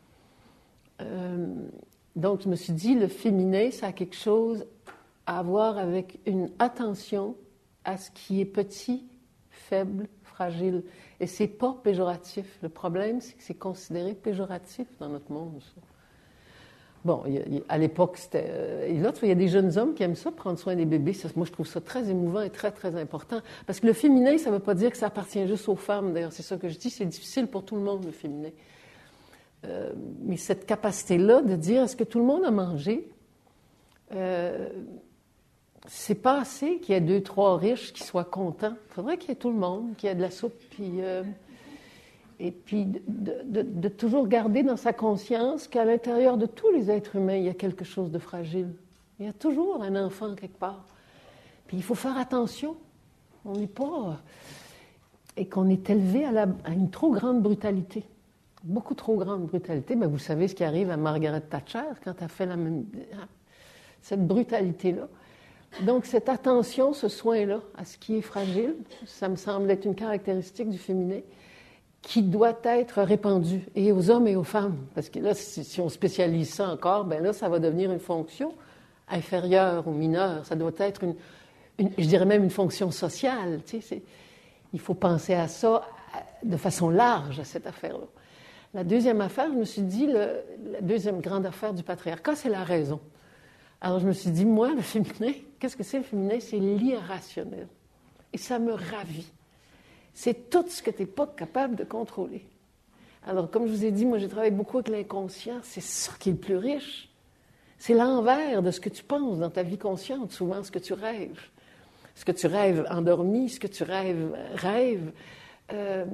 Euh, donc, je me suis dit, le féminin, ça a quelque chose à voir avec une attention à ce qui est petit, faible, fragile. Et c'est pas péjoratif. Le problème, c'est que c'est considéré péjoratif dans notre monde, ça. Bon, il y a, il y a, à l'époque, c'était... Euh, et l'autre, il y a des jeunes hommes qui aiment ça, prendre soin des bébés. Ça, moi, je trouve ça très émouvant et très, très important. Parce que le féminin, ça ne veut pas dire que ça appartient juste aux femmes. D'ailleurs, c'est ça que je dis, c'est difficile pour tout le monde, le féminin. Euh, mais cette capacité-là de dire, est-ce que tout le monde a mangé? Euh, c'est pas assez qu'il y ait deux, trois riches qui soient contents. Il faudrait qu'il y ait tout le monde, qu'il y ait de la soupe, puis... Euh, Et puis, de, de, de toujours garder dans sa conscience qu'à l'intérieur de tous les êtres humains, il y a quelque chose de fragile. Il y a toujours un enfant quelque part. Puis il faut faire attention. On n'est pas... Et qu'on est élevé à, la, à une trop grande brutalité. Beaucoup trop grande brutalité. Mais vous savez ce qui arrive à Margaret Thatcher quand elle fait la même... cette brutalité-là. Donc, cette attention, ce soin-là, à ce qui est fragile, ça me semble être une caractéristique du féminin, qui doit être répandu, et aux hommes et aux femmes. Parce que là, si, si on spécialise ça encore, ben là, ça va devenir une fonction inférieure ou mineure. Ça doit être une, une je dirais même une fonction sociale. Tu sais, c'est, il faut penser à ça de façon large, à cette affaire-là. La deuxième affaire, je me suis dit, le, la deuxième grande affaire du patriarcat, c'est la raison. Alors, je me suis dit, moi, le féminin, qu'est-ce que c'est le féminin? C'est l'irrationnel. Et ça me ravit. C'est tout ce que tu n'es pas capable de contrôler. Alors, comme je vous ai dit, moi, j'ai travaillé beaucoup avec l'inconscient. C'est ça qui est le plus riche. C'est l'envers de ce que tu penses dans ta vie consciente, souvent ce que tu rêves. Ce que tu rêves endormi, ce que tu rêves, rêves. Euh,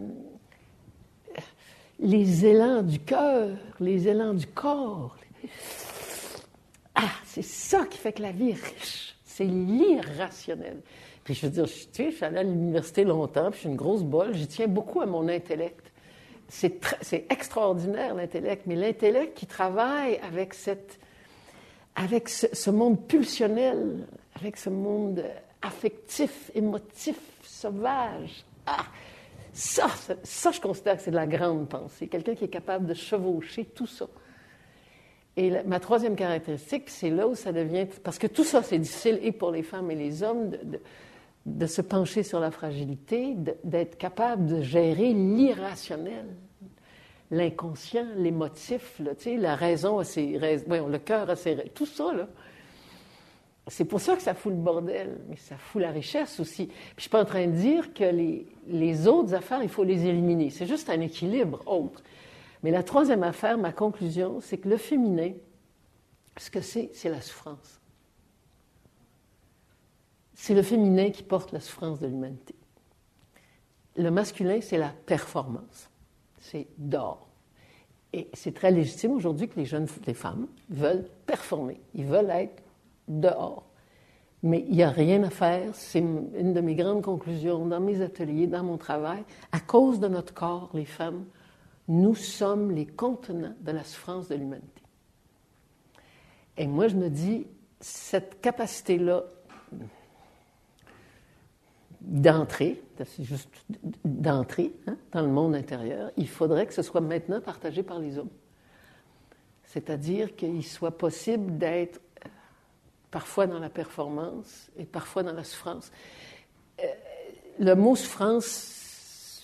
les élans du cœur, les élans du corps. Ah, c'est ça qui fait que la vie est riche. C'est l'irrationnel. Puis je veux dire, je, tu sais, je suis allée à l'université longtemps, puis je suis une grosse bolle, j'y tiens beaucoup à mon intellect. C'est, très, c'est extraordinaire, l'intellect, mais l'intellect qui travaille avec, cette, avec ce, ce monde pulsionnel, avec ce monde affectif, émotif, sauvage. Ah, ça, ça, ça, je considère que c'est de la grande pensée. Quelqu'un qui est capable de chevaucher tout ça. Et la, ma troisième caractéristique, c'est là où ça devient... Parce que tout ça, c'est difficile, et pour les femmes et les hommes, de... de de se pencher sur la fragilité, de, d'être capable de gérer l'irrationnel, l'inconscient, l'émotif, là, tu sais, la raison a ses raisons, ouais, le cœur a ses raisons, tout ça, là. C'est pour ça que ça fout le bordel, mais ça fout la richesse aussi. Puis je suis pas en train de dire que les, les autres affaires, il faut les éliminer. C'est juste un équilibre autre. Mais la troisième affaire, ma conclusion, c'est que le féminin, ce que c'est, c'est la souffrance. C'est le féminin qui porte la souffrance de l'humanité. Le masculin, c'est la performance. C'est dehors. Et c'est très légitime aujourd'hui que les jeunes les femmes veulent performer. Ils veulent être dehors. Mais il n'y a rien à faire. C'est une de mes grandes conclusions dans mes ateliers, dans mon travail. À cause de notre corps, les femmes, nous sommes les contenants de la souffrance de l'humanité. Et moi, je me dis, cette capacité-là d'entrer, c'est juste d'entrer hein, dans le monde intérieur, il faudrait que ce soit maintenant partagé par les hommes. C'est-à-dire qu'il soit possible d'être parfois dans la performance et parfois dans la souffrance. Euh, le mot souffrance,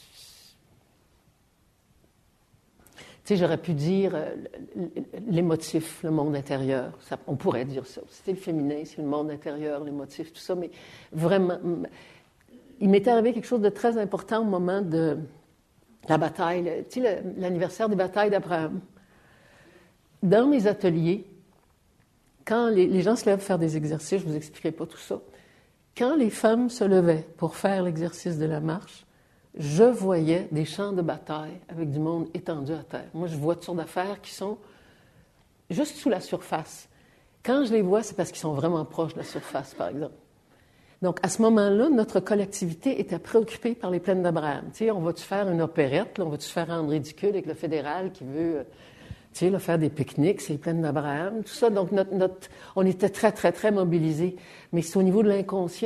tu sais, j'aurais pu dire euh, l'émotif, le monde intérieur. Ça, on pourrait dire ça. C'était le féminin, c'est le monde intérieur, l'émotif, tout ça, mais vraiment... Il m'est arrivé quelque chose de très important au moment de la bataille, tu sais, l'anniversaire des batailles d'Abraham. Dans mes ateliers, quand les, les gens se lèvent pour faire des exercices, je ne vous expliquerai pas tout ça, quand les femmes se levaient pour faire l'exercice de la marche, je voyais des champs de bataille avec du monde étendu à terre. Moi, je vois toutes sortes d'affaires qui sont juste sous la surface. Quand je les vois, c'est parce qu'ils sont vraiment proches de la surface, par exemple. Donc, à ce moment-là, notre collectivité était préoccupée par les plaines d'Abraham. Tu sais, on va-tu faire une opérette, là, on va-tu faire rendre ridicule avec le fédéral qui veut, tu sais, là, faire des pique-niques, c'est les plaines d'Abraham, tout ça. Donc, notre, notre, on était très, très, très mobilisés. Mais c'est au niveau de l'inconscient.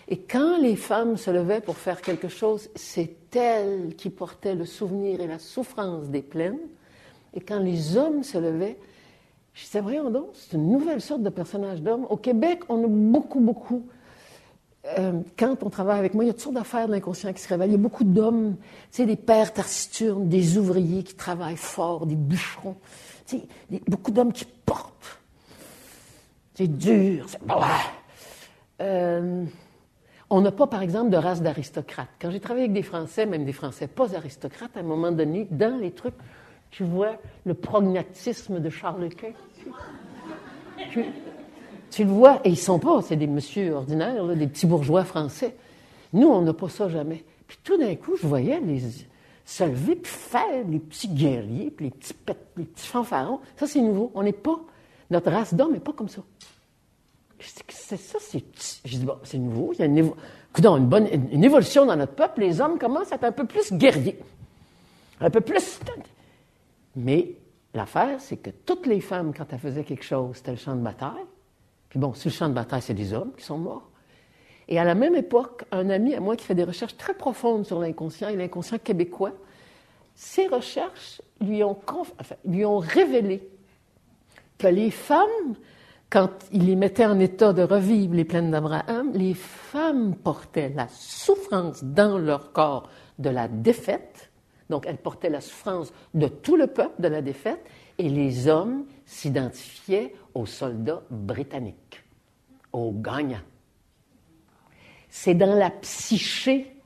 Et quand les femmes se levaient pour faire quelque chose, c'est elles qui portaient le souvenir et la souffrance des plaines. Et quand les hommes se levaient, je disais, voyons donc, c'est une nouvelle sorte de personnage d'homme. Au Québec, on a beaucoup, beaucoup... Euh, quand on travaille avec moi, il y a toutes sortes d'affaires de l'inconscient qui se révèlent. Il y a beaucoup d'hommes, tu sais, des pères taciturnes, des ouvriers qui travaillent fort, des bûcherons. Tu sais, des, beaucoup d'hommes qui portent. C'est dur, c'est... Euh, on n'a pas, par exemple, de race d'aristocrates. Quand j'ai travaillé avec des Français, même des Français pas aristocrates, à un moment donné, dans les trucs, tu vois le prognatisme de Charles Quint. Tu, tu le vois, et ils sont pas, c'est des messieurs ordinaires, là, des petits bourgeois français. Nous, on n'a pas ça jamais. Puis tout d'un coup, je voyais les se lever puis faire les petits guerriers, puis les petits, pets, les petits fanfarons. Ça, c'est nouveau. On n'est pas, notre race d'homme n'est pas comme ça. Je dis, c'est ça, c'est... Je dis, bon, c'est nouveau, il y a une, évo... une, bonne, une évolution dans notre peuple. Les hommes commencent à être un peu plus guerriers. Un peu plus... Mais l'affaire, c'est que toutes les femmes, quand elles faisaient quelque chose, c'était le champ de bataille. Puis bon, sur le champ de bataille, c'est des hommes qui sont morts. Et à la même époque, un ami à moi qui fait des recherches très profondes sur l'inconscient et l'inconscient québécois, ses recherches lui ont, conf... enfin, lui ont révélé que les femmes, quand il les mettait en état de revivre les plaines d'Abraham, les femmes portaient la souffrance dans leur corps de la défaite. Donc, elles portaient la souffrance de tout le peuple de la défaite, et les hommes s'identifiaient aux soldats britanniques, aux gagnants. C'est dans la psyché,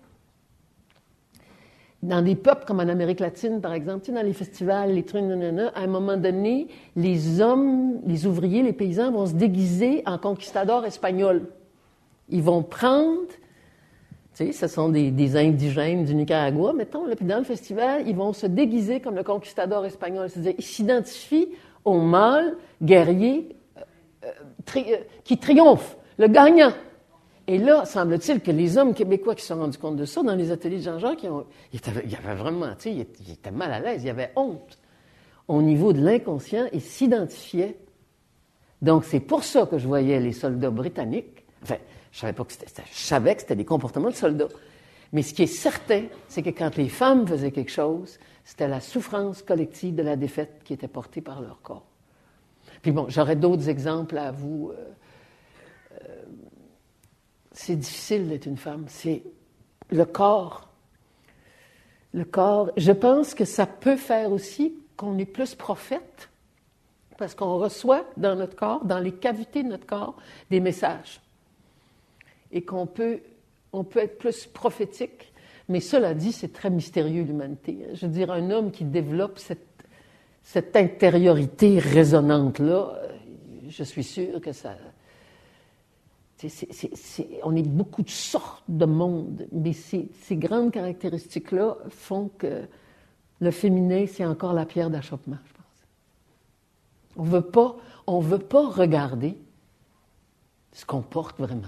dans des peuples comme en Amérique latine, par exemple, tu sais, dans les festivals, les trucs, nanana, à un moment donné, les hommes, les ouvriers, les paysans vont se déguiser en conquistadors espagnols. Ils vont prendre, tu sais, ce sont des, des indigènes du Nicaragua, mettons, là, puis dans le festival, ils vont se déguiser comme le conquistador espagnol. C'est-à-dire, ils s'identifient au mâle guerrier euh, euh, tri, euh, qui triomphe, le gagnant. Et là, semble-t-il que les hommes québécois qui se sont rendus compte de ça, dans les ateliers de Jean-Jacques, ils, ont, ils, étaient, ils avaient vraiment, tu sais, ils, ils étaient mal à l'aise, ils avaient honte au niveau de l'inconscient, ils s'identifiaient. Donc, c'est pour ça que je voyais les soldats britanniques. Enfin, je savais pas que c'était, je savais que c'était des comportements de soldats. Mais ce qui est certain, c'est que quand les femmes faisaient quelque chose, c'était la souffrance collective de la défaite qui était portée par leur corps. Puis bon, j'aurais d'autres exemples à vous... Euh, euh, c'est difficile d'être une femme. C'est le corps. Le corps. Je pense que ça peut faire aussi qu'on est plus prophète, parce qu'on reçoit dans notre corps, dans les cavités de notre corps, des messages. Et qu'on peut, on peut être plus prophétique. Mais cela dit, c'est très mystérieux, l'humanité. Je veux dire, un homme qui développe cette, cette intériorité résonante-là, je suis sûr que ça... C'est, c'est, c'est, c'est, on est beaucoup de sortes de mondes, mais ces, ces grandes caractéristiques-là font que le féminin, c'est encore la pierre d'achoppement, je pense. On veut pas, on veut pas regarder ce qu'on porte vraiment.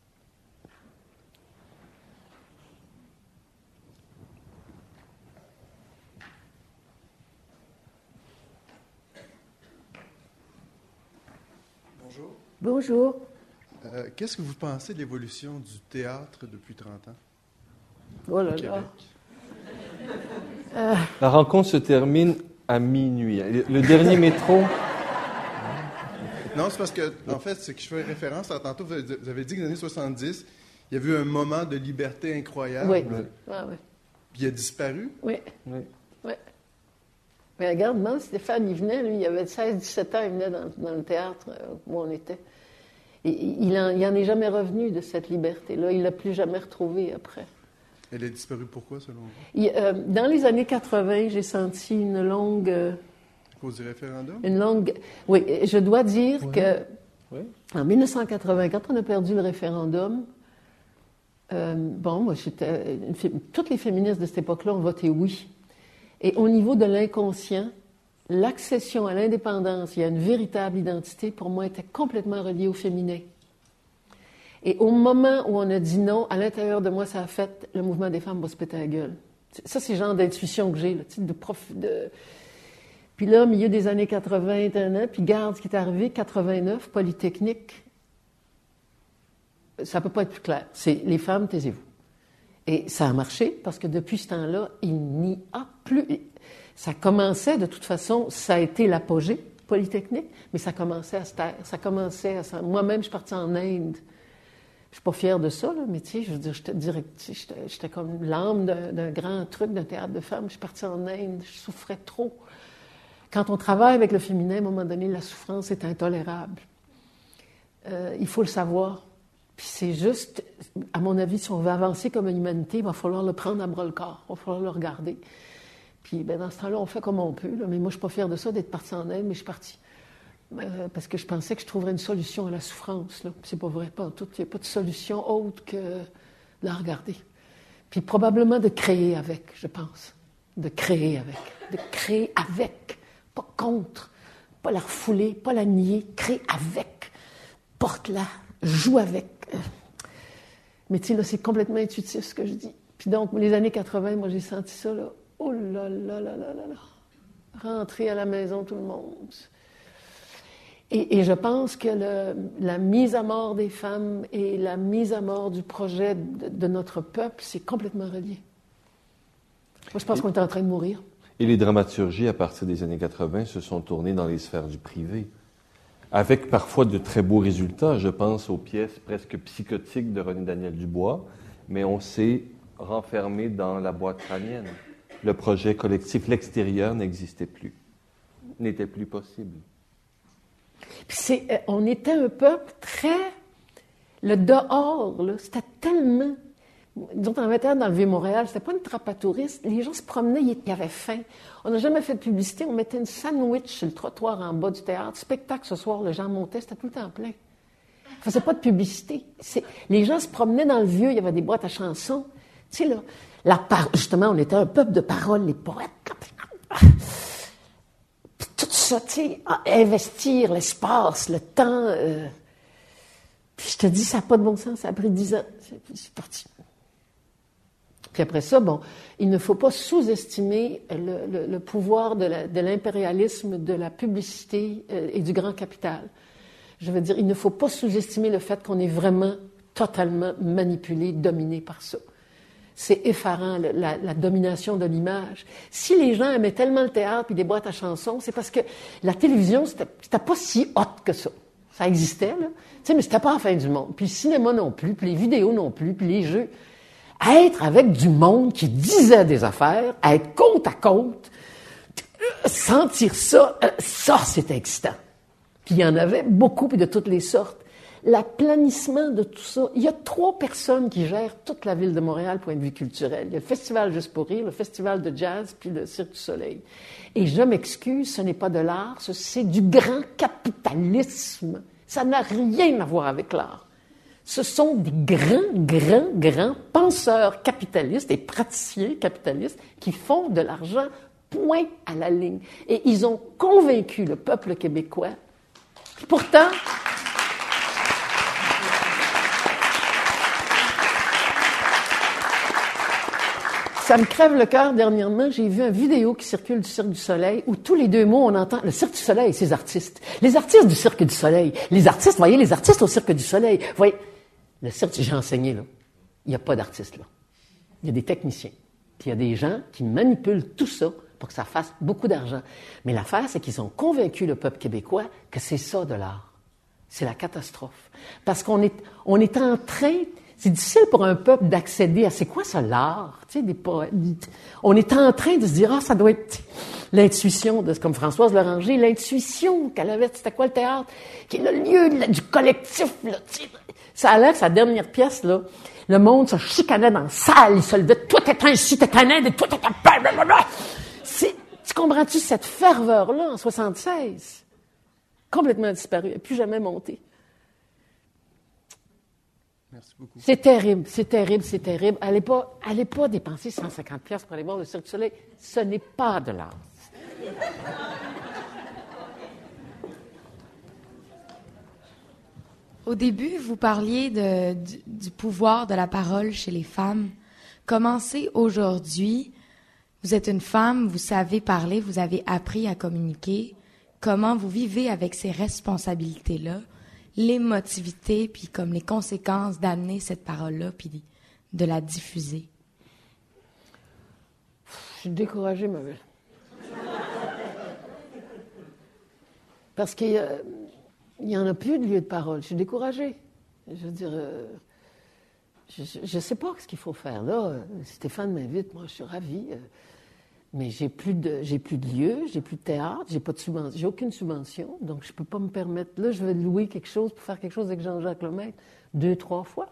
Bonjour. Bonjour. Euh, qu'est-ce que vous pensez de l'évolution du théâtre depuis trente ans? Oh là là. Euh... La rencontre se termine à minuit. Le dernier métro... Non, c'est parce que, en fait, c'est que je fais référence à tantôt, vous avez, vous avez dit que dans les années soixante-dix, il y a eu un moment de liberté incroyable. Oui. oui. Ah, oui. Puis il a disparu. Oui. oui. oui. Mais regarde, moi, Stéphane, il venait, lui, il avait seize dix-sept ans, il venait dans, dans le théâtre où on était. Et il n'en est jamais revenu de cette liberté-là. Il ne l'a plus jamais retrouvée après. Elle a disparu pourquoi, selon vous? Il, euh, dans les années quatre-vingt, j'ai senti une longue... Euh, à cause du référendum? Une longue... Oui, je dois dire oui. que oui. en dix-neuf cent quatre-vingt, quand on a perdu le référendum, euh, bon, moi, j'étais... Une, toutes les féministes de cette époque-là ont voté oui. Et au niveau de l'inconscient, l'accession à l'indépendance, il y a une véritable identité, pour moi, était complètement reliée au féminin. Et au moment où on a dit non, à l'intérieur de moi, ça a fait le mouvement des femmes va se péter la gueule. Ça, c'est le genre d'intuition que j'ai, là, de prof, de... Puis là, au milieu des années quatre-vingt, puis garde ce qui est arrivé, quatre-vingt-neuf, Polytechnique. ça peut pas être plus clair. C'est les femmes, taisez-vous. Et ça a marché parce que depuis ce temps-là, il n'y a plus. Ça commençait, de toute façon, ça a été l'apogée polytechnique, mais ça commençait à se taire. Ça commençait à se... Moi-même, je suis partie en Inde. Je suis pas fière de ça, là, mais tu sais, je veux dire, j'étais direct, j'étais, j'étais comme l'âme d'un, d'un grand truc, d'un théâtre de femmes. Je suis partie en Inde, je souffrais trop. Quand on travaille avec le féminin, à un moment donné, la souffrance est intolérable. Euh, il faut le savoir. Puis c'est juste, à mon avis, si on veut avancer comme humanité, il va falloir le prendre à bras-le-corps, il va falloir le regarder. Puis ben, dans ce temps-là, on fait comme on peut. Là. Mais moi, je ne suis pas fière de ça, d'être partie en Inde, mais je suis partie. Euh, parce que je pensais que je trouverais une solution à la souffrance. Là. C'est pas vrai, pas en tout. Il n'y a pas de solution autre que de la regarder. Puis probablement de créer avec, je pense. De créer avec. De créer avec. Pas contre. Pas la refouler, pas la nier. Créer avec. Porte-la. Joue avec. Mais tu sais, là, c'est complètement intuitif ce que je dis. Puis donc, les années quatre-vingts, moi, j'ai senti ça, là. Oh là là là là là là. Rentrer à la maison, tout le monde. Et, et je pense que le, la mise à mort des femmes et la mise à mort du projet de, de notre peuple, c'est complètement relié. Moi, je pense et, qu'on est en train de mourir. Et les dramaturgies, à partir des années quatre-vingts, se sont tournées dans les sphères du privé. Avec parfois de très beaux résultats. Je pense aux pièces presque psychotiques de René Daniel Dubois, mais on s'est renfermé dans la boîte crânienne. Le projet collectif, l'extérieur n'existait plus, n'était plus possible. Puis c'est, euh, on était un peuple très... Le dehors, là, c'était tellement... Disons, on était dans le Vieux-Montréal, c'était pas une trappe à touristes. Les gens se promenaient, ils avaient faim. On n'a jamais fait de publicité, on mettait une sandwich sur le trottoir en bas du théâtre. Spectacle ce soir, les gens montaient, c'était tout le temps plein. On faisait pas de publicité. C'est... Les gens se promenaient dans le Vieux, il y avait des boîtes à chansons. Tu sais, là, la par... justement, on était un peuple de paroles, les poètes. Puis tout ça, tu sais, investir l'espace, le temps. Euh... Puis je te dis, ça n'a pas de bon sens, ça a pris dix ans. C'est, c'est parti. Puis après ça, bon, il ne faut pas sous-estimer le, le, le pouvoir de, la, de l'impérialisme, de la publicité euh, et du grand capital. Je veux dire, il ne faut pas sous-estimer le fait qu'on est vraiment totalement manipulé, dominé par ça. C'est effarant, la, la, la domination de l'image. Si les gens aimaient tellement le théâtre et des boîtes à chansons, c'est parce que la télévision, c'était, c'était pas si hot que ça. Ça existait, là. Tu sais, mais c'était pas la fin du monde. Puis le cinéma non plus, puis les vidéos non plus, puis les jeux. Être avec du monde qui disait des affaires, être côte à côte, sentir ça, ça, c'était excitant. Puis il y en avait beaucoup, puis de toutes les sortes. L'aplanissement de tout ça, il y a trois personnes qui gèrent toute la ville de Montréal, point de vue culturel. Il y a le Festival Juste pour rire, le Festival de jazz, puis le Cirque du Soleil. Et je m'excuse, ce n'est pas de l'art, c'est du grand capitalisme. Ça n'a rien à voir avec l'art. Ce sont des grands, grands, grands penseurs capitalistes et praticiens capitalistes qui font de l'argent point à la ligne. Et ils ont convaincu le peuple québécois. Pourtant, ça me crève le cœur dernièrement. J'ai vu une vidéo qui circule du Cirque du Soleil où tous les deux mots, on entend le Cirque du Soleil et ses artistes. Les artistes du Cirque du Soleil. Les artistes, voyez, les artistes au Cirque du Soleil. Voyez, le cirque, j'ai enseigné, là. Il n'y a pas d'artistes, là. Il y a des techniciens. Puis il y a des gens qui manipulent tout ça pour que ça fasse beaucoup d'argent. Mais l'affaire, c'est qu'ils ont convaincu le peuple québécois que c'est ça de l'art. C'est la catastrophe. Parce qu'on est, on est en train... C'est difficile pour un peuple d'accéder à c'est quoi ça, l'art? Tu sais, des poètes. On est en train de se dire, ah, ça doit être l'intuition, de, comme Françoise Loranger, l'intuition qu'elle avait, c'était quoi le théâtre? Qui est le lieu là, du collectif, là, tu sais. Ça a l'air que sa dernière pièce, là, le monde se chicanait dans la salle, il se levait, toi t'es ainsi, t'es un aide, toi t'es un blablabla. C'est, tu comprends-tu cette ferveur-là en soixante-seize? Complètement disparu, elle n'a plus jamais monté. Merci beaucoup. C'est terrible, c'est terrible, c'est terrible. Allez pas, allez pas dépenser cent cinquante piastres pour aller voir le Cirque du Soleil. Ce n'est pas de l'art. Au début, vous parliez de, du, du pouvoir de la parole chez les femmes. Comment c'est aujourd'hui? Vous êtes une femme, vous savez parler, vous avez appris à communiquer. Comment vous vivez avec ces responsabilités-là? l'émotivité, puis comme les conséquences d'amener cette parole-là, puis de la diffuser? Je suis découragée, ma belle. Parce qu'il n'y en a plus de lieu de parole. Je suis découragée. Je veux dire, euh, je ne sais pas ce qu'il faut faire. Là, Stéphane m'invite, moi, je suis ravie. Euh, mais j'ai plus de, j'ai plus de lieu, j'ai plus de théâtre, j'ai pas de subvention, j'ai aucune subvention, donc je peux pas me permettre. Là, je vais louer quelque chose pour faire quelque chose avec Jean-Jacques Lemaître deux, trois fois.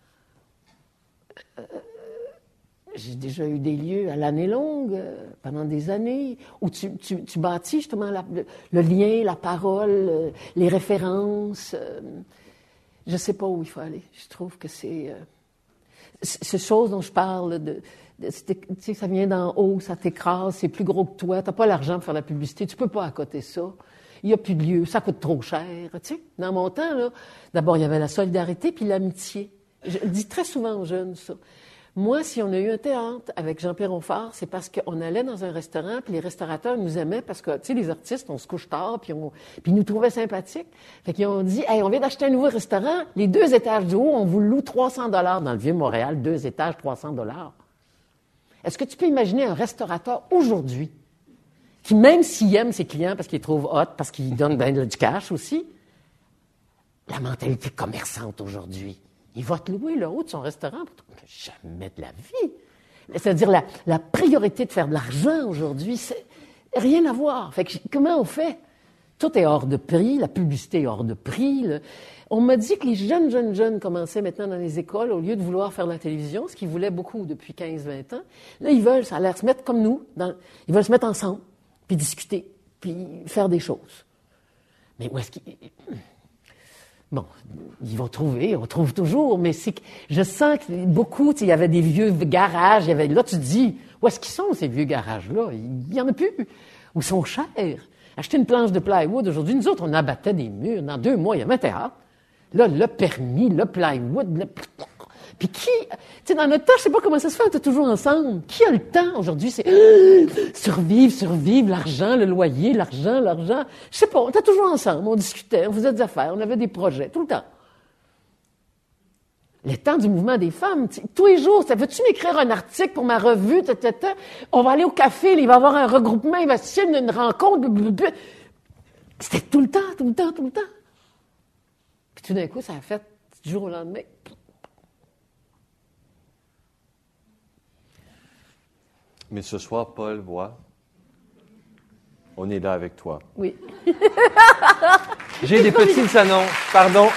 Euh, J'ai déjà eu des lieux à l'année longue, euh, pendant des années, où tu, tu, tu bâtis justement la, le, le lien, la parole, euh, les références. Euh, je ne sais pas où il faut aller. Je trouve que c'est... Euh, ces choses dont je parle, de, de, tu sais, ça vient d'en haut, ça t'écrase, c'est plus gros que toi, tu n'as pas l'argent pour faire la publicité, tu ne peux pas accoter ça. Il n'y a plus de lieu, ça coûte trop cher. Tu sais, dans mon temps, là, d'abord, il y avait la solidarité puis l'amitié. Je dis très souvent aux jeunes ça. Moi, si on a eu un théâtre avec Jean-Pierre Onfart, c'est parce qu'on allait dans un restaurant, puis les restaurateurs nous aimaient parce que, tu sais, les artistes, on se couche tard, puis, on, puis ils nous trouvaient sympathiques. Fait qu'ils ont dit, hey, on vient d'acheter un nouveau restaurant, les deux étages du haut, on vous loue trois cents dollars dans le Vieux-Montréal, deux étages, trois cents dollars. Est-ce que tu peux imaginer un restaurateur aujourd'hui qui, même s'il aime ses clients parce qu'il les trouve hot, parce qu'il donne ben, du cash aussi, la mentalité commerçante aujourd'hui, il va te louer le haut de son restaurant pour jamais de la vie. C'est-à-dire la, la priorité de faire de l'argent aujourd'hui, c'est rien à voir. Fait que, comment on fait? Tout est hors de prix, la publicité est hors de prix. Le... On m'a dit que les jeunes, jeunes, jeunes commençaient maintenant dans les écoles, au lieu de vouloir faire de la télévision, ce qu'ils voulaient beaucoup depuis quinze vingt ans, là, ils veulent, ça a l'air se mettre comme nous, dans... ils veulent se mettre ensemble, puis discuter, puis faire des choses. Mais où est-ce qu'ils... Bon, ils vont trouver, on trouve toujours, mais c'est que je sens que beaucoup, il y avait des vieux garages, il y avait, là tu te dis, où est-ce qu'ils sont ces vieux garages-là? Il n'y en a plus. Ou ils sont chers. Acheter une planche de plywood, aujourd'hui, nous autres, on abattait des murs. Dans deux mois, il y avait un théâtre. Là, le permis, le plywood, le... Puis qui... Tu sais, dans notre temps, je sais pas comment ça se fait, on était toujours ensemble. Qui a le temps aujourd'hui? C'est euh, survivre, survivre, l'argent, le loyer, l'argent, l'argent. Je sais pas, on était toujours ensemble, on discutait, on faisait des affaires, on avait des projets, tout le temps. Le temps du mouvement des femmes, tous les jours, ça veux-tu m'écrire un article pour ma revue? Ta, ta, ta? On va aller au café, il va y avoir un regroupement, il va se faire une rencontre. Blablabla. C'était tout le temps, tout le temps, tout le temps. Puis tout d'un coup, ça a fait du jour au lendemain. Mais ce soir, Paul, vois, on est là avec toi. Oui. J'ai des petites annonces, pardon.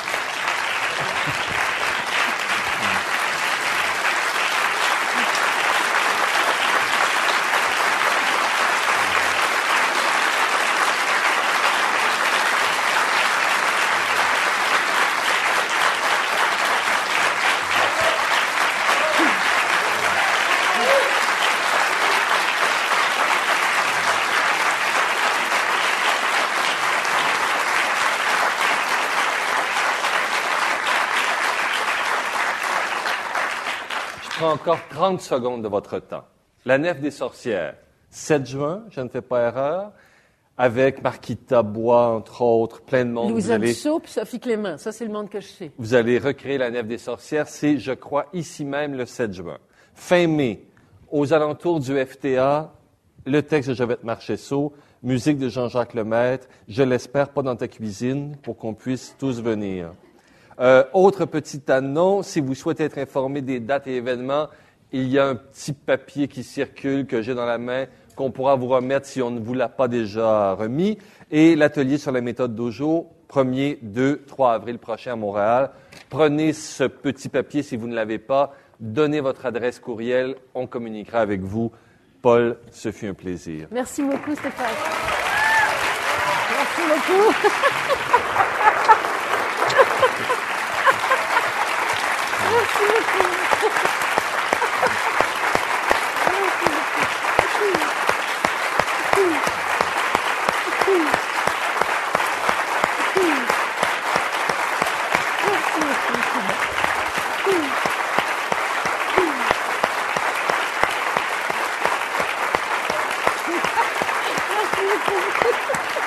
Encore trente secondes de votre temps. La Nef des Sorcières, sept juin, je ne fais pas erreur, avec Marquita Bois, entre autres, plein de monde. Louisa allez... Dussault puis Sophie Clément, ça c'est le monde que je sais. Vous allez recréer la Nef des Sorcières, c'est, je crois, ici même le sept juin. Fin mai, aux alentours du F T A, le texte de Jovette Marchesso, musique de Jean-Jacques Lemaître, je l'espère pas dans ta cuisine, pour qu'on puisse tous venir. Euh, autre petite annonce, si vous souhaitez être informé des dates et événements, il y a un petit papier qui circule que j'ai dans la main qu'on pourra vous remettre si on ne vous l'a pas déjà remis. Et l'atelier sur la méthode Dojo, premier, deux, trois avril prochain à Montréal. Prenez ce petit papier si vous ne l'avez pas. Donnez votre adresse courriel, on communiquera avec vous. Paul, ce fut un plaisir. Merci beaucoup, Stéphane. Merci beaucoup. Merci beaucoup. Merci beaucoup.